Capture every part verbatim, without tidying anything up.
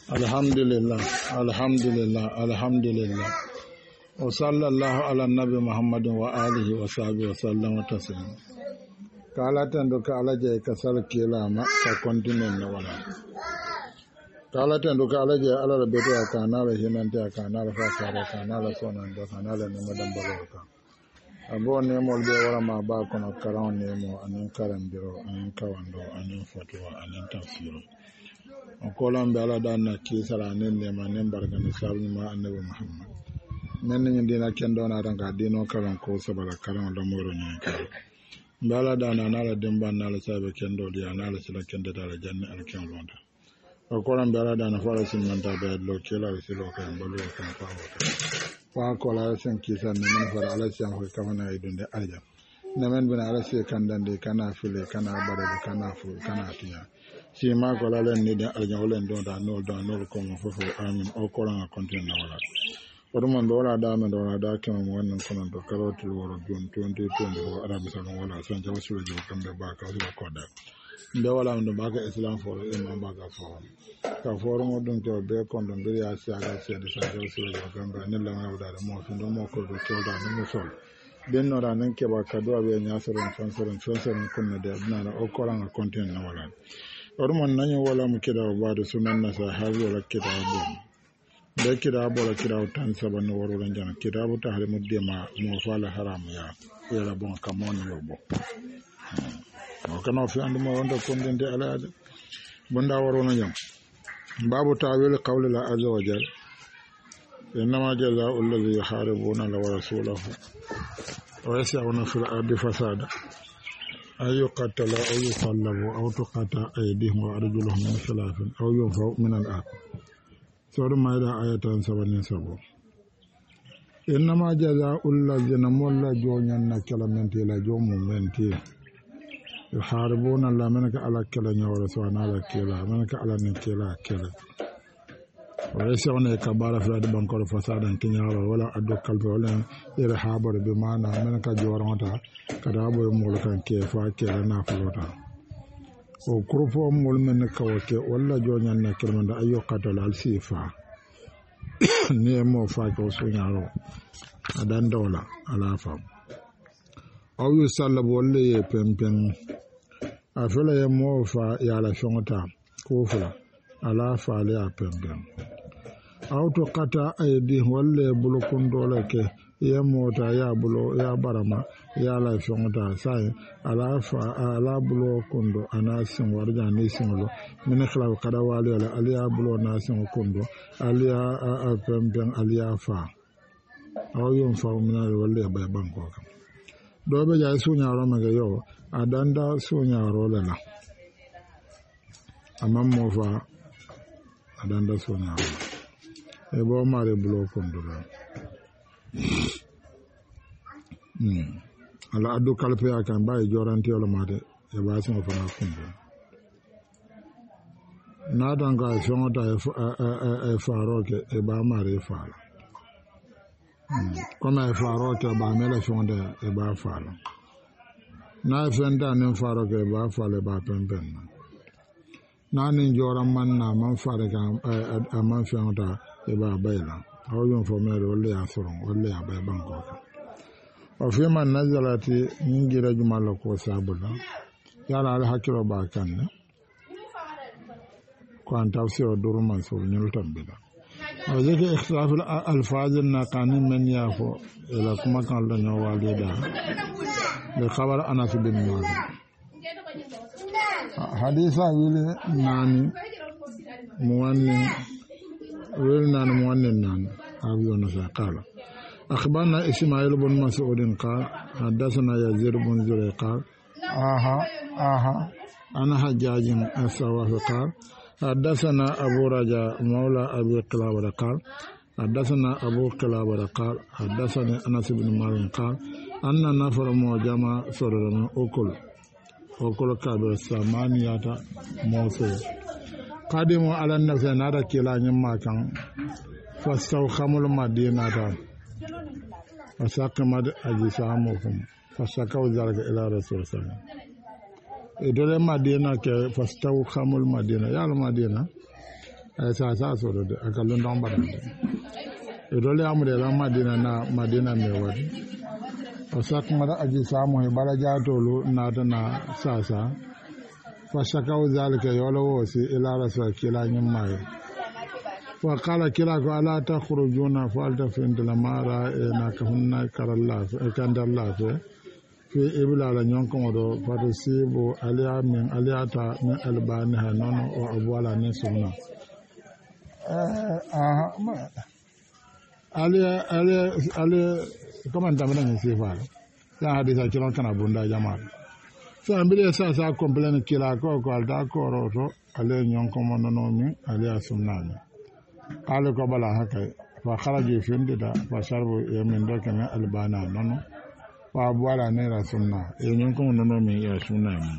Alhamdulillah, alhamdulillah, alhamdulillah. Wa sallallahu ala nabi Muhammadin wa alihi wa sahbihi wa sallam wa taslim. Kala tando kala je kasal kila ma ka continue na wala. Kala tando kala je ala la beto akana la hinante akana la fasara akana la sonan do akana la ne madam baloka. Abo ne mo be wala ma ba kono karan ne mo anin karan biro anin kawando anin fatwa anin tafsiro. Okolan be ala dan na kisara ne ne ma ne barka ne sabu ma annabi Muhammad. Men ni dina kendo na ranga dino karan ko sabala karan do moro ne ka. Bala dana na la demba na la sabe kendo dia na la sila kendo dala janne al ken londa. Okolan be ala dana fara sin man ta be lo kela silo kan balu kan pa wa ko la sen kisa ne men fara ala sen ko kamana idunde alja. Nemen bina ala se kandande kana file kana bada kana fu kana tiya. Si ma ko la len ni de alja wolen don da no da no ko mo fofo amin o ko la kontin na wala. Oruman do wala da men do wala da kan mo wannan kono do karotul woro jon twenty twenty ko arabi salon wala san jaw sulu jo kambe ba ka sulu ko da. Nde wala ndo baga islam for e ma baga for. Ka for mo dum to be kon do bir ya sa ga se de san jaw sulu jo kambe ne la ma da mo fi ndo mo ko do to da no sol. Den no da nan ke ba ka do be nya soron fansoron fansoron kunna de na o ko la kontin na wala. Oruman nanyo wala mu kida ba da sunan na sahabi wala kida bu da kida bola kida tan saban woro ran jana kida bu ta halimu de ma mo fala haram ya ya bon kamon lobo o kana fi andu mo wonda kondende ala bunda woro na jam babu tawil qawli la azza wa jal inma jazaa'u alladhi yuharibuna la wa rasulahu wa yas'una fil ardi fasada أي قتل أو يصلب أو تقطع أيديهم وأرجلهم من خلاف أو ينفوا من الأرض سورة مائدة آية سبعين سبعة إنما جزاء الذين مولا جونيا كلمنتي لا جوم منتي يحاربون الله منك على كلا ورسولنا على كلا منك على نكلا كلا ويسعون كبار فلاد بانكور فسادا كنيارا ولا أدو قلب ولا إرحابر بمعنى منك جورانتا كدابو يمولكا كيفا كيلا نافلوتا وكروفو مول منك وكي ولا جونيا كلمة دا أيو قتل السيفا نيمو فاك وسونيارو أدان دولا على فام أو يسالب ولا يبنبن أفلا يمو فا يالا شونتا كوفلا على فالي أبنبن auto kata aydi walle bulukun dole ke ya mota ya bulo ya barama ya la fonta sai ala fa ala bulo kundo anasin warja ne sinlo min khala kada wali ala aliya bulo nasin kundo aliya a pemben aliya fa aw yum fa min walle bay banko do be ja sunya ro maga yo adanda sunya ro la amam mo fa adanda sunya ro e bo mare bulo kondura hmm ala adu kalpe akan bay joranti wala made e ba so fa kondo na danga jonta e faroke e ba mare fala comme e faroke ba mele fonde e ba fala na fenda ne faroke e ba fala ba pemben na ni joran man na man fara ga a man fonda e ba bayla aw yon fo mere wala ya soron wala ya bay banko o fi man nazalati ngira jumala ko sabula yala al hakiro ba kan ko an tafsir duru man so nyul tambila o jeke ikhtilaf al alfaz na qanin man yafo ila kuma kan la nyo wali da le khabar anas bin malik hadisa wile nani muwanni ويلنا نمواننا أبينا قال أخبرنا إسماعيل بن مسعود قال حدثنا يزيد بن زريق قال آها آها أنا حجاج السواه قال حدثنا أبو رجاء مولى أبي قلابة قال حدثنا أبو قلابة قال حدثني أنس بن مالك قال أن نفر موجمع سرر من أكل أكل كابر ثمانية موسى قادموا على النفس نارا كلا نما كان فاستوخموا المدينة فساقمت أجسامهم فساقوا ذلك إلى رسول الله idole madina ke fastaw khamul madina ya al madina ay sa sa so do aka london badande e dole amude la madina na madina me wadi o sak mara aji samu e bala jatolu nata na sasa fa shakaw zalika yolo wosi ila rasul kila nyimay wa qala kila ko ala takhrujuna fa alta find la mara e na kahunna karalla e kandalla fi ibla la nyonko do fatu sibu aliya min aliyata min albani hanono o abwala ne sunna eh aliya aliya aliya comment tamana ni sifa ya hadisa kilon kana bunda jamaa so ambile sa sa complain kila ko ko alda ko roto ale nyonko monono mi aliya sunna ni qala ko bala hakai fa kharaji findida fa sharbu yamin dokana albana nono wa bwala ne ra sunna e nyon ko nono mi ya sunna mi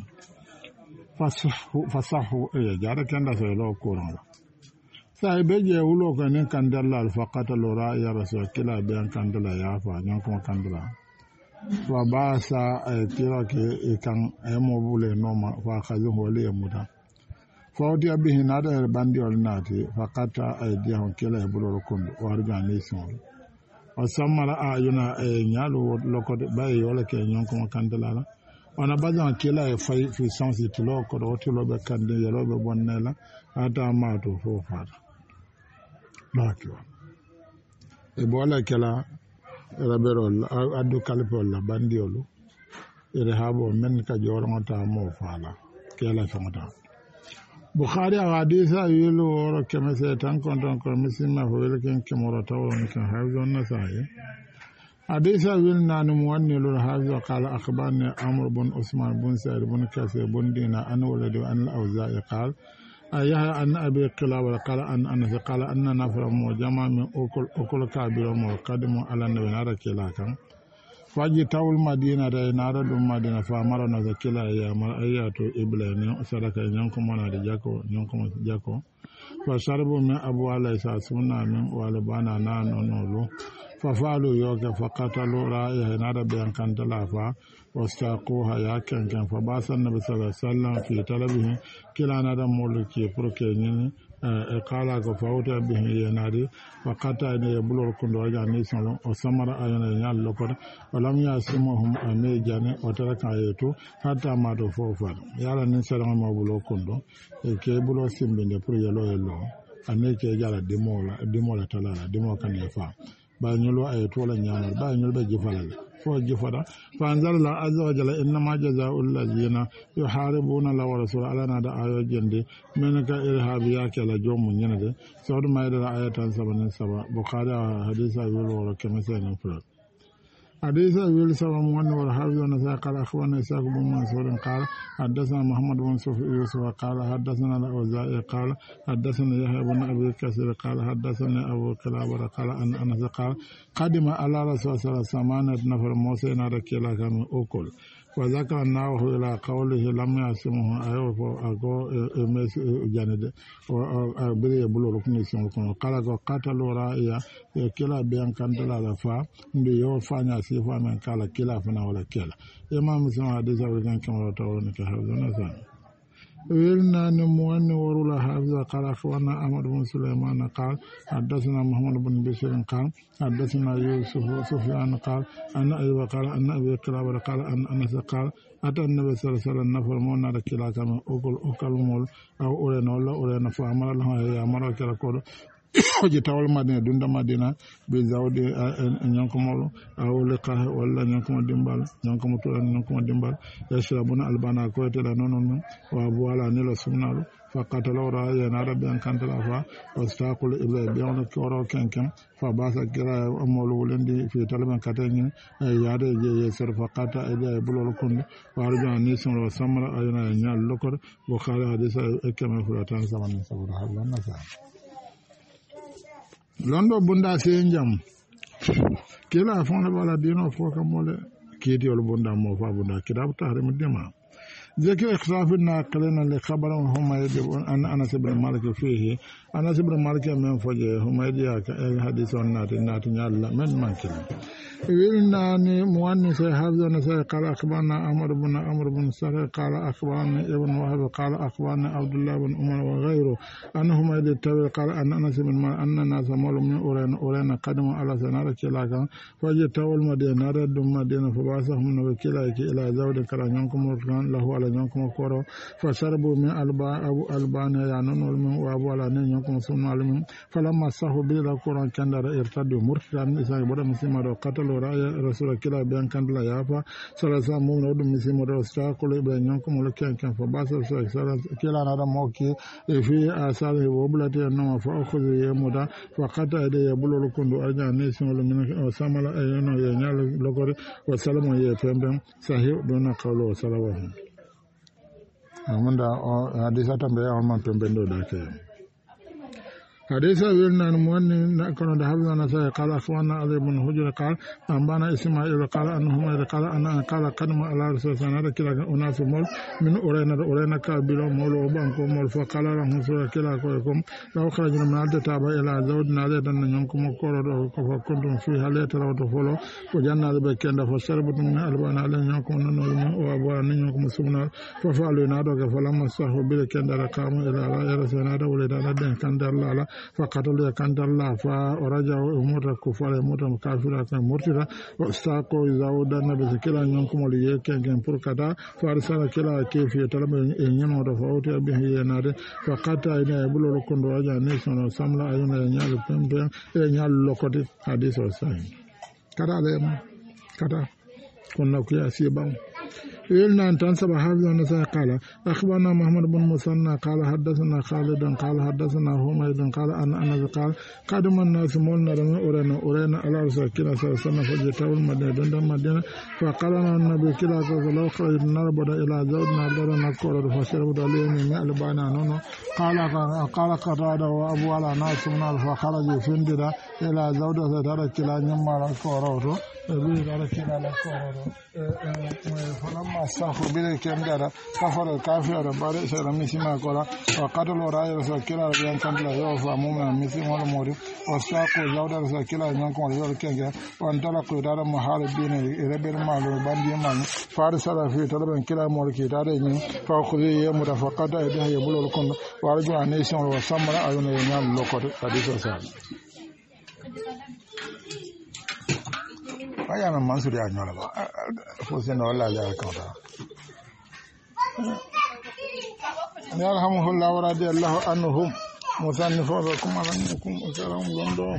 fasahu fasahu e jara kanda so lo ko ron sai beje wulo ko ne kandalla al faqata lo ra ya rasul kila be an kandalla ya fa nyon ko kandalla wa basa e tira ke e kan e mo bule no ma fa khazu wali e muta fawdi abihi nada e bandi ol nati faqata e dia on kila e bulo ko warga ne son o samara a yuna e nyalo lokode bay wala ke nyon ko kandala la ona bazan kila e fay fi sensi to loko do to lobe kande yelo be bonnela ata ma to fo fata bakio e bola kala rabero addu kalpol la bandiolu e rehabo men ka jorota mo fala kala famata Bukhari hadisa yelo oro kemese tan konton ko misima hoyel ken kemoro tawon kan hawzon nasai hadisa wil nanu muannilul hafiz qala akhbarni amr bin usman bin sa'id bin kasir bin dina an waladu an al-awza'i qala ayha an abi qilab qala an anas qala anna nafra mu jama min ukul ukul kabir mu qadimu ala nabi narakila kan faji tawul madina da nara dum madina fa mara na zakila ya mar ayatu iblani sadaka nyanko mona de jako nyanko jako fa sharbu min abu alaysa sunna min walbana na nonolo fa falu yoga fa qatalu ra ya nara be an kandala fa wastaquha ya kan kan fa basan nabi sallallahu alaihi wasallam fi talabihi kila nada mulki proke nyini e kala ko fawta bihi yanari wa qata ne bulor kundo jani salon o samara ayana nyal lokor walam yasimuhum ame jane o taraka yeto hatta ma do fofar yala nin salon ma bulo kundo e ke bulo simbinde pour yelo yelo ane ke jara dimola dimola talala dimo kan yefa ba nyolo ayeto la nyamal ba nyolo be jifalal fo jifada fa anzalna azza wa jalla inma jazaa'ul ladina yuharibuna la wa rasul alana da ayo jende menaka irhabi yake la jomu nyenade sawdu mayda ayatan sabanin saba bukhari hadisa yulu wa kemesa nan fura hadisa yulu saba mun wa hafiz wa nasa qala akhwana isaq bin mansur qala hadathana muhammad bin yusuf qala hadathana al-awza'i qala hadathana yahya bin abi kasir qala hadathana abu kilab qala an anas qala qadima ala rasul sallallahu alaihi wasallam nafar musa na rakila kan ukul wa zakara nahu ila qawlihi lam yasmuhu ayo ago emes janede o abire bulo rukni son ko kala ko qatalu ra'iya kila bian kandala la fa ndi yo fanya sifa men kala kila fana wala kila imam muslim hadisa wigan kamara tawon ka hawzana san ويلنا نموان ورول حافظ قال أخوانا أحمد بن سليمان قال حدثنا محمد بن بشير قال حدثنا يوسف سفيان قال أن أيوب قال أن أبي قلاب قال أن أنس قال أتى النبي صلى الله عليه وسلم نفر مونا ركلا كما أكل أكل مول أو أولين ولا أولين فأمر الله يا أمر كلا كل oje tawal madina dunda madina be zawde nyankomo awle ka wala nyankomo dimbal nyankomo to nyankomo dimbal yashrabuna albana ko tela nonon wa wala ne la sunnalu fa qatala ra ya na rabbi an kantala fa wastaqul ibla bi on ko ro kenken fa basa gira amolo wolendi fi talaban katani yaade je yesar fa qata ida bulol kun warja ni sun ro samra ayna nyal lokor bukhari hadisa ekema fulatan zaman sabur halan nasa londo bunda senjam kila fon la bala dino fo ka mole kiti ol bunda mo fa bunda kitab tahrim dima ذكر اختلاف الناقلين لخبر هم يجب أن أنس بن مالك فيه أنس بن مالك من فجأة هم يجب حديث النات النات يلا من منكل ويلناني مؤنس حفظ نساء قال أخبرنا عمرو بن عمرو بن سري قال أخبرنا ابن وهب قال أخبرنا عبد الله بن عمر وغيره أنهم يدتوي قال أن أنس بن مالك أن الناس مولوا من أورين أورين قدموا على سنارة كلاكا فجتوا المدينة ردوا المدينة فبعثهم وكلاك إلى زود كلا ينكم له على ينكم كورو فشربوا من ألبا أبو ألبان يعنون والمن وأبو على ينكم سمنا المن فلما صحوا بلا قرآن كان ارتدوا مرتدان إسحاق بدا مسلم قتلوا رأي رسول كلا بيان كان لا يافا سلسا مؤمن ودم مسلم ورستاقل بين ينكم ولكن كان فبعث كلا نرى موكي في آثاره وبلته أنه فأخذ يمودا فقط أيدي يبلو لكم أرجع نيسم ولمن وسامل أينا ينال لغوري وسلم يفهم صحيح دون قول وسلام أماندا حديثا تنبيه أمان تنبيه داكي حديث ويلنا المؤمن كانوا دهبنا نساء قال أخوانا علي بن حجر قال أنبانا إسماعيل قال أنهم قال أن قال قدم على رسول الله كلا أناس مول من أورينا أورينا كابيلو مول وبانكو مول فقال لهم سورة كلا كويكم لو خرجنا من الأرض تابع إلى زودنا ليتا ننكم كورو فكنتم فيها ليتا لو تفولو وجانا بكيندا فشربتم من ألبان عليهم ينكم ننولم وأبوان ينكم سمنا ففعلوا نادوك فلما صحوا بلكيندا رقاموا إلى رسول الله ولدانا دين كان الله فقتلوا كان الله فرجعوا أمور الكفار أمور الكافرين مرتدا واستاقوا زاودا نبي كلا ينكم وليه كان بركدا فارسل كلا كيف يطلب إنهم رفعوا به ينادي فقطع إلى يبلغ لكم رجع نيسون وسملا أيون ينال بمبم ينال لقطة حديث وسائل كذا لهم كذا كنا كيا سيبان يلنا أن تنسب حافظ النساء قال أخبرنا محمد بن مسنى قال حدثنا خالد قال حدثنا حميد قال أن أنس قال قدم الناس مولنا رمي أورينا أورينا على رسول كلا سنة فجتاو المدينة دون المدينة فقال النبي كلا لو خرجنا ربنا إلى زودنا بدنا نذكر فشربت عليهم من ألبانا نونو قال قال قراد وأبو على ناس من فخرج فندرا إلى زودة ترى كلا نمر كورو بيدار كلا كورو فلما استخروا بلا كندرا كفر الكافر بارئ سير مسيما كورا وقتلوا رأي رسول كلا بيان كان لا يوفى مؤمنا مسيما والموري واستاقوا زودة رسول كلا ينكم رجال كنجا وانطلقوا دار محاربين ربل مالو باندي مالو فارسل في طلب كلا مولكي دار ينين فأخذوا يموت فقط أيديه يبلو لكم وارجع نيسون وسمر أيون ينال لقد حديث وسال أيانا منصور يا جماعة فوزنا ولا لا كذا يرحمه الله ورضي الله عنهم مصنف لكم على أنكم أكرم جندو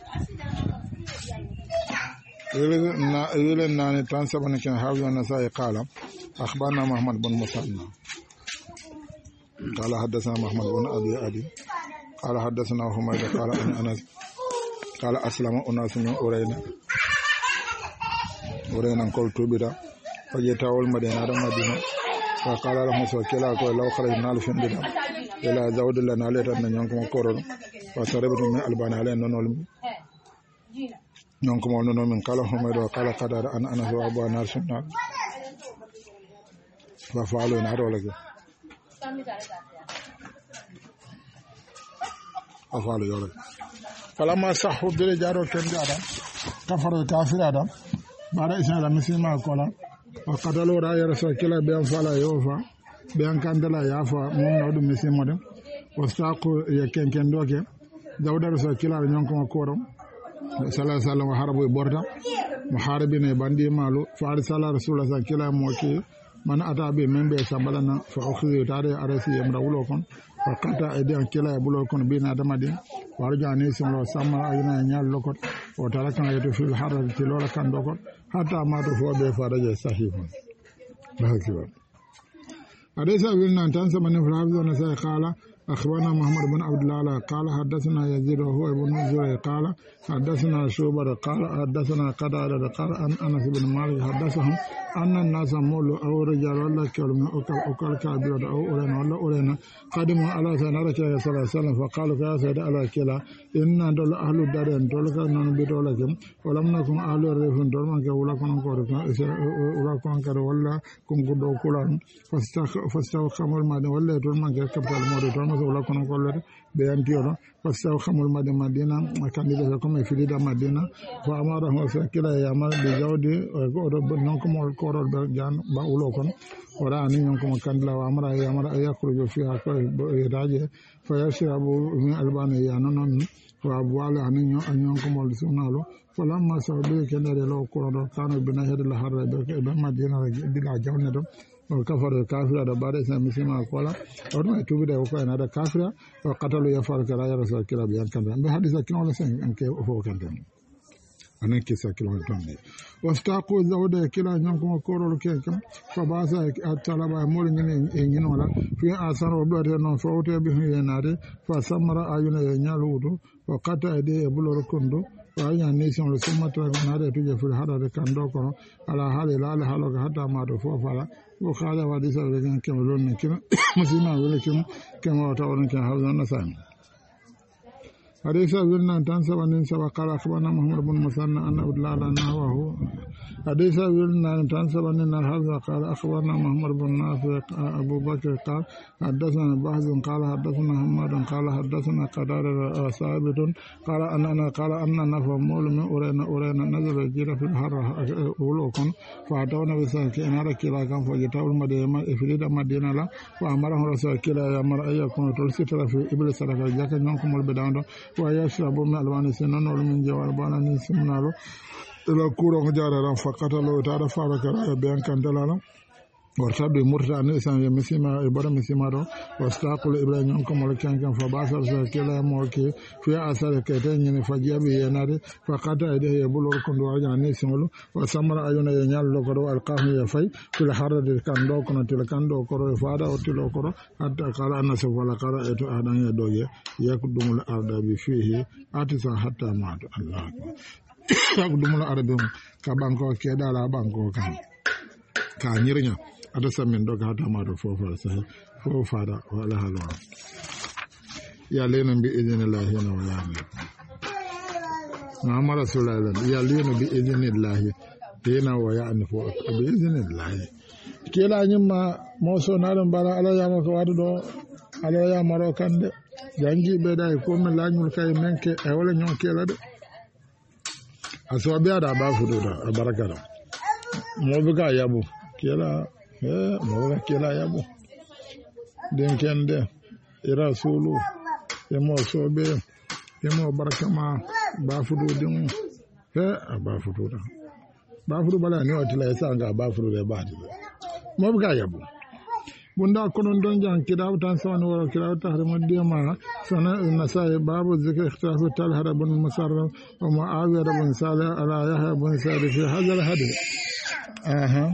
يقولنا يقولنا أن تنسبنا كان حافظ النساء قال أخبرنا محمد بن مسنى قال حدثنا محمد بن أبي أبي قال حدثنا حميد قال أن أنس قال أسلم أناس من أورينا ورينا نقول توبيدا فجتاو المدينة المدينة فقال لهم سوكيلا كوي لو خرجنا لفندنا إلى زود لنا ليتا نيانكم كورو فسربتم من ألبان علينا نونول نيانكم نونول من قال حميد وقال قدر أن أنا هو أبو نار سنة ففعلوا نارو لك ففعلوا يولك فلما صحوا برجارو كندارا كفروا كافر آدم bara isala misima kola wa qadalu ra ya rasul kila bian fala yofa bian kandala yafa mun no dum misimo dem wastaqu ya ken ken doke dawda rasul kila nyon ko korom sallallahu alaihi wasallam harabu borda muharibine bandi malu fa arsala rasulullah sallallahu kila moki man ata be membe sabalana fa ukhri tare arasi yamra wulo kon fa qata aidan kila bulo kon bina damadi warja ni sumlo sama ayina nyal lokot o tara kan yeto fil harar tilola kan dokot hatta ma to fo be faraje sahihun bakiwa adesa wilna tan sama ne frazo na sai khala أخبرنا محمد بن عبد الله قال حدثنا يزيد وهو ابن زريع قال حدثنا شعبة قال حدثنا قتادة قال أن أنس بن مالك حدثهم أن الناس مولوا أو رجال ولا كلم أكل أكل كابير أو أولنا ولا أولنا قدموا على سيدنا رسول الله صلى الله عليه وسلم فقالوا يا سيد على كلا إن دول أهل الدار دول كانوا بدولكم ولم نكن أهل الريف دول من كولا كانوا كوركم ولا كانوا كذا ولا كم كدو كلام فاستخ فاستخ خمر ما ولا دول من كبتال مود دول من ولا كانوا كلام بيانتيورا فاستخ خمر ما مدينة كان يدرس كم في ليدا مدينة فأمره كلا يعمل بجودة ورب نكم والكورال بجان بأولوكم وراني يومكم كندلا وأمر يعمل يخرج فيها كراجة فيشرب من البانية يعني وأبوال أنيو أنيوكم والسونالو فلما سبب كندلا لو كورال كانوا بنهر الحر بمدينة دلا جونة وكفر الكافر هذا بعد سنة مسلم أقوله أرنا يتوبي ده وكان هذا كافر وقتلوا يفعل كرايا رسول كلا بيان كندلا بهذا كنا ولا سن أنك هو كندلا أنا كيسا كيلو توني واستاقوا زوجة كلا نيوكم كورول كيكم فباسا الطلب أمور إنجن ولا في أثر وبعد أن فوت به ينادي فسمر أيون ينالودو وقطع يديه بلور كندو وأيا نيسون لسمة نادي تجي في الحرة كندو كنو على حال لا لحالك حتى ما تفوف على وخالد وديسا ولكن كم لون كم مسلم ولكن كم وتورن كم هذا النسان حديث ابن تنسب ان سبق قال اخبرنا محمد بن مسنى ان عبد الله نحوه حديث ابن تنسب ان هذا قال اخبرنا محمد بن نافع ابو بكر قال حدثنا بحث قال حدثنا محمد قال حدثنا قدار ثابت قال ان انا قال ان نفر مول من اورينا اورينا نزل جير في الحر اولوكم فاتونا بساك ان ركلا كان فجتاو المدينه افريد مدينه لا وامره رسول كلا يامر ايكم تلستر في ابليس لك جاك نكم البداند ويشرب من الوان سنن من جوار بانا سمنالو الى كورو جارا فقتلوا تعرف فارك بيان كان دلالا ورتب مرتا نسان يمسما ابر مسمارو واستاقل ابراهيم كم ولكن كان فباسر كلا موكي في اثر كتين فجابي ينادي فقد ايده يبلور كندو اجاني سملو وسمر ايون ينال لوكرو القام يفاي في الحرد كان دو كن تل كان دو كرو فادا وتلو كرو حتى قال ان سوف قال اتو ادان يدويه يقدم الارض بفيه اتسا حتى مات الله يقدم الارض كبانكو كدالا بانكو كان كانيرنيا ada samin doga hata ma do fofa sai fofa da wala halwa ya lena bi idhnillah na wala na amara sallallahu ya lena bi idhnillah dena wa ya anfu bi idhnillah kila nyima moso na dan bara ala ya mako wadu do ala ya maro kande jangi be dai ko men lañul kay menke e wala nyon kela de aso biya da ba fudo da baraka da mo buga yabu kila eh moga kila yabo den kende irasulu emo sobe emo barakama bafudu din eh bafudu da bafudu bala ne otila yasa nga bafudu da ba di mo buga yabo bunda konon don jan kidaw tan son wala kidaw tahrim dima sana nasai babu zikr ikhtilaf talhara bin musarraf wa muawiya bin salih ala yahya bin sa'id fi hadha al-hadith aha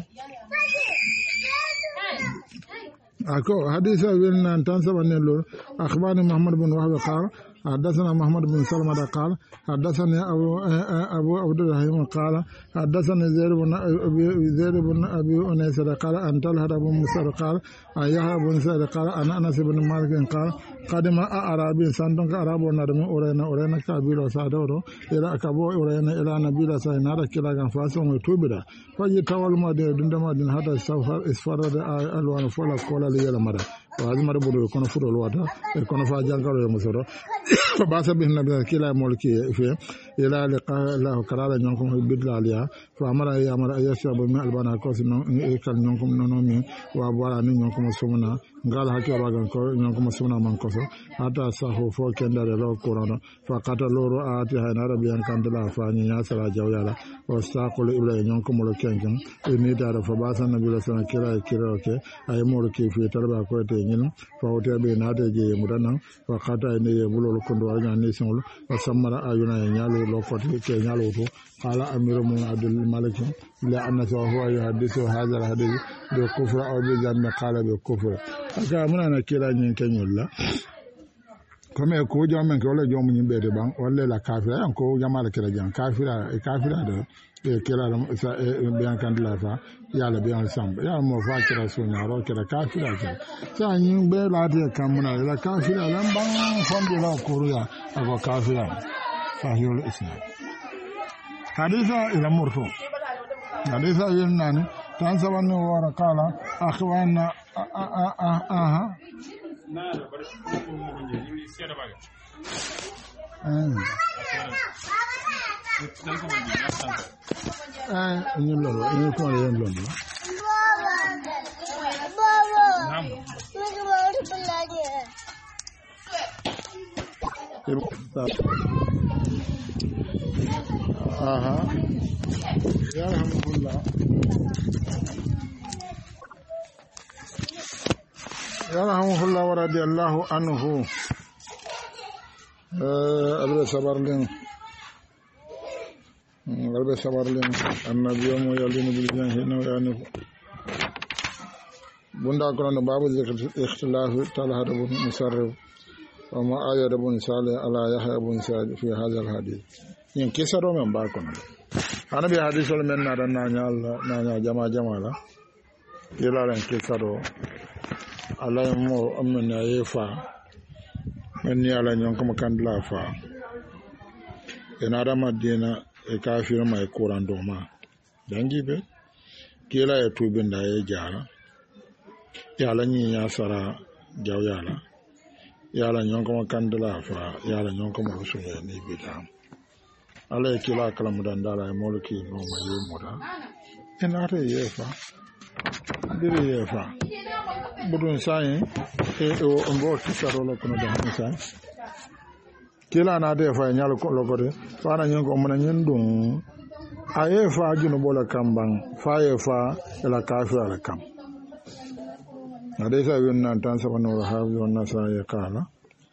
أكو حديث ابن تنسب النلو أخبرني محمد بن وهب قال حدثنا محمد بن سلمة قال حدثني أبو أبو عبد الرحيم قال حدثني زيد بن أبي زيد بن أبي أنيس قال أن طلحة بن مسر قال يحيى بن سعيد قال أن أنس بن مالك قال قدم أعرابي سندك أعراب ونرم أورينا أورينا كابيلو سادورو إلى كابو أورينا إلى نبيلا سينارا كلا كان فاسون وتوبدا فجتاول ما دي دندما دين هذا السفر إسفار الوان فولا كولا ليلا مرة وهذا مرة بدو يكون فرو الوضع يكون فاجان كارو يمسرو فباس بهم نبي كلا مولكي في إلى لقاء الله كرال نيونكم بدلا عليها فأمر أي أمر أي شيء بمن البنا كوس نيكال نيونكم نونومي وأبوارا نيونكم سومنا قال هكذا بعدين نيونكم سومنا من كوسو حتى سافو فوق كندا لو كورونا فقتلوا رؤاتي هنا ربيان كندلا فاني ياسر جويالا واستاقل إبراهيم نيونكم مولكينكم إني تعرف فباس النبي لسنا كلا كلا أوكي أي مولكي في تربى كويتي نين فأوتي بيناتي جي مدنا فقطع إني يبلو لكندو أجا نيسمول وسمر أيونا ينالو لوكوتي كي ينالو قال أمير من عبد الملك لأن هو يحدث هذا الحديث بالكفر أو بجنب قال بالكفر أكا منا نكيلا نين كنيولا comme ko jamen ko wala jomu nyimbe de ban wala la kafira yan ko jamal kira jan kafira e kafira de e kila sa e bian kandila fa ya la bian samba ya mo fa kira sunya ro kira kafira kira sa nyin be la de kamuna la kafira lan ban fondi la kuruya ako kafira sahihul islam haditha ila murfu haditha yunani tan sabanu wa qala akhwana aha ini lolo ini ko len lolo aha ya alhamdulillah ya alhamdulillah wa radiyallahu anhu eh abra sabarlin abra sabarlin annabiyo mo yalini bil janhi no yani bunda ko no babu zikr ikhtilaf tal hada bun musarrif wa ma ayada bun salih ala yahya bun sa'id fi hadha al hadith yin kisaro men ba ko no anabi hadith wal men na dan na nyal na nya jama jama la yelaren kisaro ala mo amna yefa men yala nyon ko kandla fa ena rama dina e kafir mai kuran doma dangi be kila ya tubin da ya jara yala nyi ya sara jaw yala yala nyon ko kandla fa yala nyon ko mo sunye ni bidam ala kila kala mudan dala e molki no ma yemoda ena re yefa dire yefa budun sai e o mbo kisaro lo kono da sai kila na de fa nyal ko lo gore fa na nyen ko mona nyen dum aye fa junu bola kambang fa ye fa la kafi ala kam na de sa yun nan tan sa banu ha yun na sa ya kala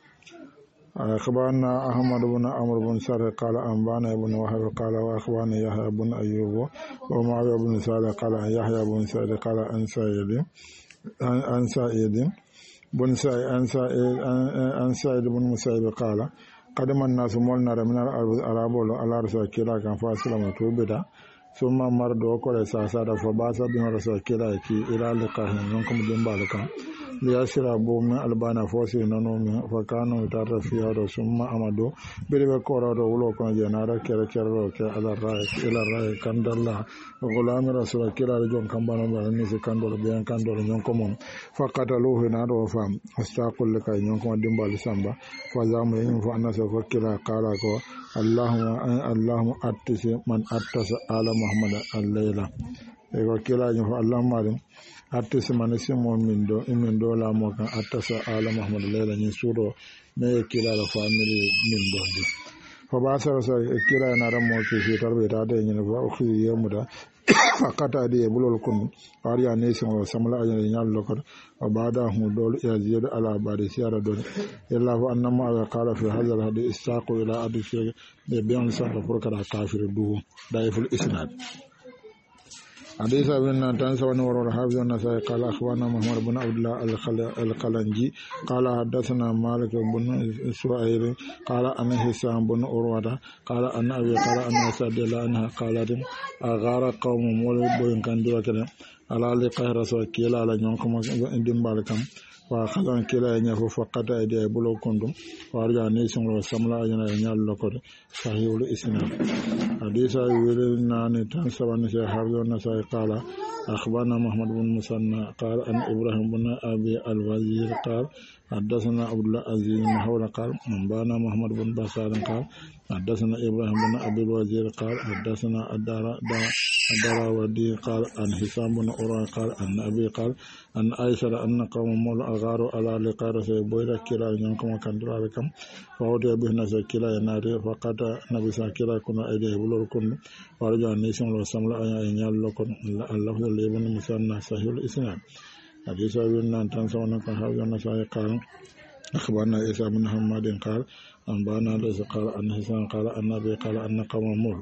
akhbarana ahmad ibn amr ibn sar qala anbana ibn wahab qala wa akhbarana yahya ibn ayyub wa muawiya ibn salih qala yahya ibn sa'id qala an sa'id an sa'id bun sa'id an sa'id an sa'id ibn musayyib qala qadama an-nas mulna min al-arab ala rasul kila kan fa salama to bida summa mardo ko sa sa da fa ba sa bin rasul kila ki ila liqahin non kum din balaka liyasira bo min albana fosi nano min fa kanu tarra fi hado summa amado biribe kora do wulo ko jenara kere kere ro ke ala ray ila ray kandalla gulami rasul kila jon kambana ba ni se kandolo be kandolo nyon ko mom fa qataluhu na do fam astaqul ka nyon ko dimbal samba fa zamu yin fa anasa fa kila qala ko allahumma allahumma attisi man attasa ala muhammad al-layla e ko kila nyon fa allahumma artiste manasi mo min do min do la mo kan atasa ala muhammad layla ni suro me kila la family min do di fa ba sa sa kila na ram mo ci tarbe ta de ni ba o xi yemuda akata de bulol kun ariya ne so samla ajana nyal lokor ba da hu dol ya ziyad ala bari siara do illa fa annama ya qala fi hadha al hadith istaqu ila adshi de bian sa pour kada kafir du daiful isnad حديث ابن تنسى ونور حافظ النسائي قال أخبرنا محمد بن عبد الله القلنجي قال حدثنا مالك بن سوائر قال أن هشام بن عروة قال أن أبي قال أن سعد الله عنها قالت أغار قوم مولد بين كان دوكنا على لقاء رسول كيلا على نيونكم دين بالكم وأخذن كلا ينفو فقط أيدي بلو كندم وارجع نيسون وسملا ينا ينال لكود صحيح الإسلام حديث يقولنا نتنسى ونسى حافظ النسائي قال أخبرنا محمد بن مسنى قال أن إبراهيم بن أبي الوزير قال حدثنا عبد الله العزيز بن حول قال أنبانا محمد بن بشار قال حدثنا إبراهيم بن أبي الوزير قال حدثنا الدراودي قال أن هشام بن عروة قال أن أبي قال أن عائشة أن قوم مول أغاروا على لقاء رسول بويرة كلا ينكم كندرا لكم فأودي بهنا كلا ينادي فقط نبي كلا كنا أيديه بلور كن ورجع نيسون وسملا أن يالكم الله لابن مسنى صحيح الإسلام حديث أبينا تنسونا كهذا النسائي قال أخبرنا عيسى بن محمد قال أنبانا ليس قال أن حسان قال أن أبي قال أن قوم مول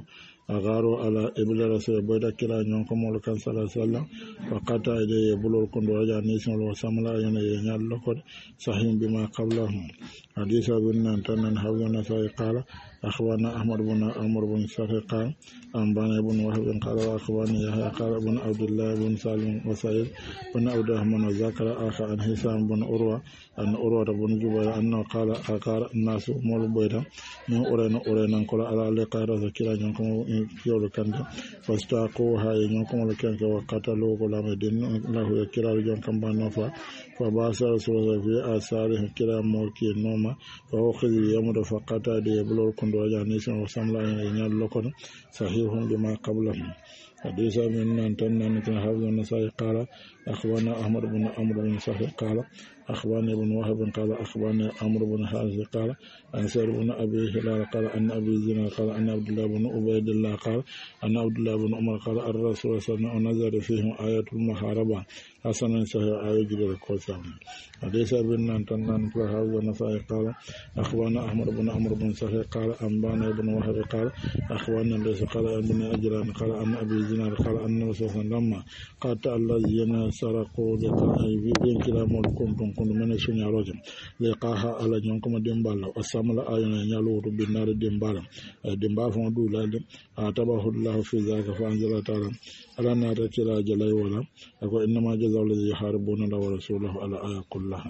أغاروا على إبل رسول بيدا كلا نيونكم ولكن صلى الله عليه وسلم فقطع يديه بلور كن رجع نيسون وسملا ين ينال لقد صحيح بما قبلهم حديث ابن أنتن حوزنا سوي قال أخبرنا أحمد بن عمرو بن سفي قال أنبانا بن وهب قال أخبرني يحيى قال بن عبد الله بن سالم وسعيد بن عبد الرحمن وذكر آخر عن هشام بن أروى أن أروى بن جبير أنه قال أقار الناس مول بيتا من أرينا أرينا قال على لقاء رسول نيونكم يول كند فاستاقوها نيونكم لكن وقتلوا غلام دين له كلا نيونكم بانوفا فباس رسول الله في آثاره كلا موكي نوما فأخذ يمد فقطع دي بلور كند رجع نيسان وسملا ينال لكن صحيح بما قبلهم حديث من أنتنا نتنا حافظ النسائي قال أخبرنا أحمد بن عمرو بن صفي قال أخبرني بن وهب قال أخبرني عمرو بن حارث قال عن سعد بن أبي هلال قال أن أبي زينب قال أن عبد الله بن عبيد الله قال أن عبد الله بن عمر قال الرسول صلى الله عليه وسلم نزل فيهم آية المحاربة حسنا صحيح آية جديدة الكوثر حديث ابن أنتنا نتنا حافظ النسائي قال أخبرنا أحمد بن عمرو بن صفي قال أنبانا بن وهب قال أخبرنا ليس قال ابن أجلان قال أن أبي زينب قال أن الرسول صلى الله عليه وسلم قال الذين سرقوا بين كلا ملكم كن من سنيا رجم لقاها على نيونكم ديمبالا وساملا اينا نيالو بنار ديمبالا ديمبا فون دولا اتبه الله في ذاك فانزل تعالى على نار كلا جلاي ولا اكو انما جزاء الذين يحاربون الله ورسوله على آية كلها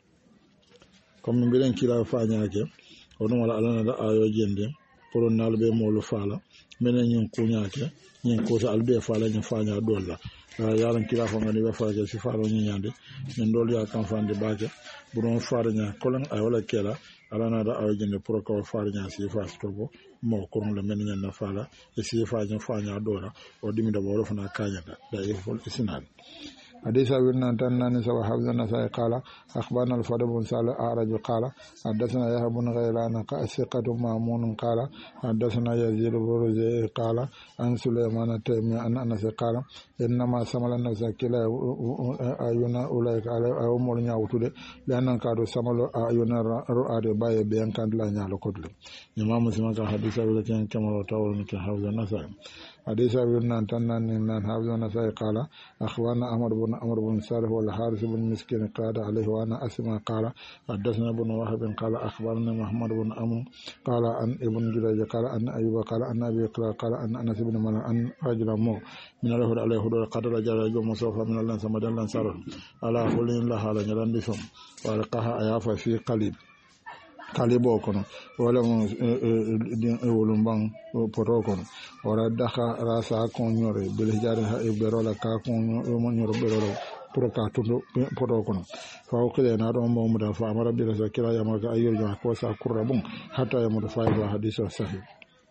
comme bilen kila fañaake ono wala alana da ayo jende pour nalbe molu fala menen ñin kuñaake ñin ko sa albe fala ñin faña dolla yaran kila fa ngani be faage si faro ñi ñande min dol ya kan fande baake bu don faare nya kolan ay wala kela alana da ayo jende pour ko faare nya si fa stobo mo ko le men ñan na fala e si fa ñin faña dola o dimi da bolo fana kaña da e fol isinan حديث ابن أنتن سوى حفظ النسائي قال أخبرنا الفضل بن صالح أعرج قال حدثنا يحيى بن غيلان ثقة مأمون قال حدثنا يزيد بن رزي قال عن سليمان التيمي أن أنس قال إنما سمل النفس كلا أعين أولئك على أمور نياوتود لأن كانوا سملوا أعين رؤاد باي بيان كان لا نيالو كتل إمام مسلم قال حديث ابن كما تقول من حفظ النسائي حديث ابن أنتن أن حفظ النسائي قال أخبرنا أحمد بن عمرو بن صالح والحارث بن مسكين قال عليه وانا اسمع قال حدثنا ابن وهب قال اخبرنا محمد بن عمرو قال عن ابن جريج قال ان ايوب قال ان ابي قال ان انس بن مالك ان رجل مو من له عليه حدود قدر رجل مصطفى من الله سمد الله صار على كل الله على نلان بسم ولقاها ايافا في قليب kalibo kono wala mo wolum bang poto kono wala dakha rasa kon nyore bil hijare ha e berola ka kon mo nyoro berola pour ka tundo poto kono fa o kele na do mo muda fa amara bi rasa kila ya maga ayo ja ko sa kurra bun hatta ya muda fa ba hadith sahih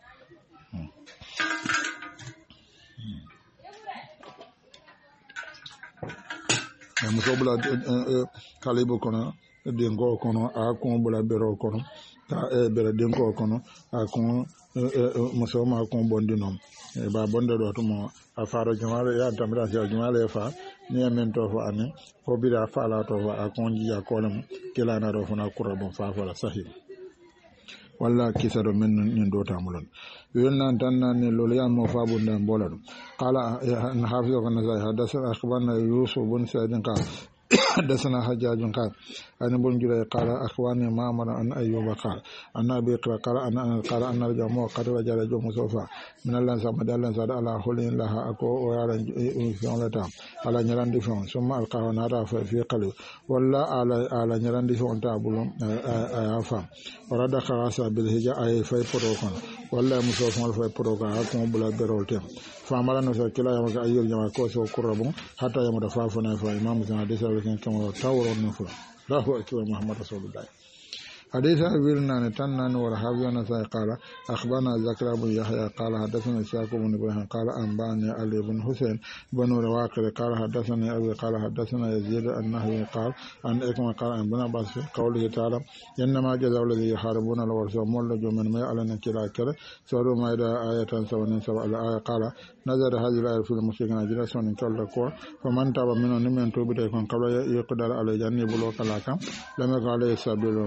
ya mo sobla kalibo kono dengo kono a kon bula bero kono ta e bere dengo kono a kon muso ma kon bondinom e ba bonde do to mo a faro jamaale ya tamira ja jamaale fa ni men to fo ani ko bi da fa la to fa a kon ji ya kolam kila na do fona kura bon fa fa la sahih walla kisaro men nin do tamulon yonna tanna ne lolo ya mo fa bunda bolado qala hafizu kana za hadathana akhbarna yusuf bin sa'id qala حدثنا حجاج قال أن بن جرير قال أخواني ما أمر أن أيوب قال أن أبي قال أن قال أن الجموع قد رجل جم صوفا من الله سبحانه الله سبحانه على حلين لها أكو وعلى فيون لتام على نيران دفون ثم ألقاه نارا في قلب ولا على على نيران دفون تابلون أفهم ورد خلاص بالهجاء أي في بروكان ولا مسوفون في بروكان أكو بلا برولتهم فأمر نفسه كلا يوم أيوب جمع كوسو كربون حتى يوم دفعنا فإمام سنة كما تاور النفر لا هو أكبر محمد رسول الله حديث أبينا نتنان ورحابينا قال أخبرنا زكريا بن يحيى قال حدثنا إسحاق بن إبراهيم قال أنبأني علي بن حسين بن رواقر قال حدثني أبي قال حدثنا يزيد النهي قال أن إكما قال أن بن عباس في قوله تعالى إنما جزاء الذين يحاربون الورثة مولج من ما يعلن كلا كلا سورة مائدة آية سبعين سبعة الآية قال نزل هذه الآية في المشركين جلسوا من كل القوى فمن تاب منهم من توبته يكون قبل يقدر على جنب بلوك لكم لم يكن عليه سبيل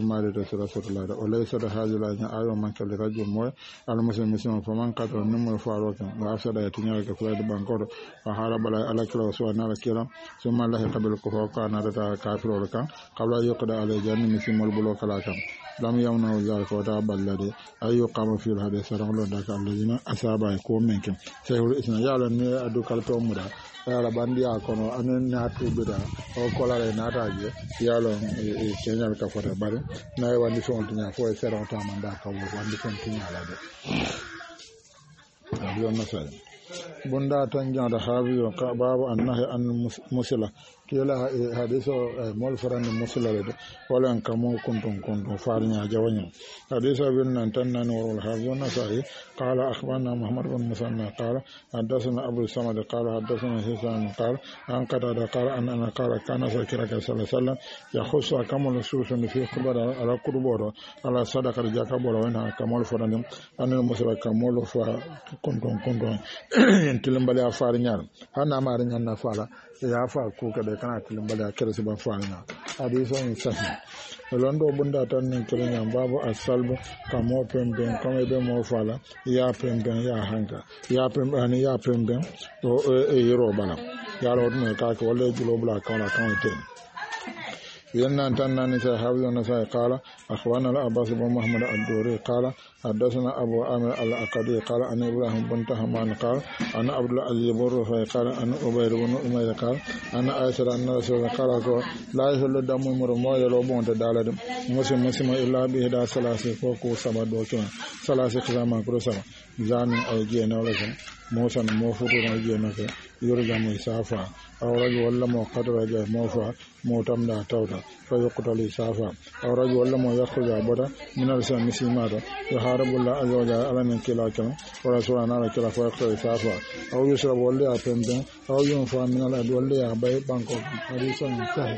المال رسول الله وليس هذا لا أيوة من كل رجل مو المسلم مسلم فمن قتل نمر فاروق وأفسد يتنيا كفر بانكور فحارب على كلا وسوى نار كلا ثم الله قبل الكفار كان هذا كافر ولكن قبل أن يقضى على جانب مسلم البلوك لكن لم يمنع ذلك وتعب الذي أي قام في الحديث رغم ذلك الذين أصابوا يكون منكم سيقول إثنى يعلم أدوك التومرا yala bandi a kono anen na tubira o kolare na taje yalo e kenyal ka fota bare na e wandi fon tinya fo e sera ta manda ka wo wandi fon tinya la de abiyo na sai bunda tan janda habiyo ka babu annahi an musila kila hadiso mol faran musila de wala an kamo kuntum kuntum farnya jawanya hadiso bin nan tan nan wal habiyo na sai qala akhbarana muhammad bin musanna qala hadathana abu samad qala hadathana hisan qala an qada qala an ana qala kana zakira sallallahu alaihi wasallam yakhusu kamal susun fi khubara ala kurboro ala sadaqa jakaboro wana kamal faran an musila kamal fa kuntum kuntum tilim a faari ñaar hana maari ñan na fala ya fa ku ka de kana tilim bale a kersi ba faari ñaar hadiso in sahih londo bunda tan ni kele ñam babu asalbu kamo pembe kamo be mo fala ya pembe ya hanga ya pembe ani ya pembe to e yoro bala ya ro me ka ko le julo bla kala kan ten يلنا أنتنا نساء حافظ النساء قال أخوانا الأباس بن محمد الدوري قال حدثنا أبو عامر الأقدي قال أن إبراهيم بن تهمان قال أن عبد العزيز بن رفاعي قال أن أبي بن أمير قال أن عائشة أن رسول الله قال لا يحل دم امرئ ما يلو بون تدالد مسلم مسلم إلا بإحدى ثلاث فوق سبع دوكنا ثلاث قسم كل سبع زان أي جينا ولكن موسى موفور جينا يرجع مسافا أو رجل ولا مو قدر رجع موفا موتم دا تودا فيقتل سافا أو رجل ولا مو يخرج عبدا من الإسلام مسلمات يحارب الله عز وجل على من كلا كلا ورسولنا على كلا فيقتل سافا أو يشرب ولا أبنبن أو ينفع من الأرض ولا أبي بانكو حديث صحيح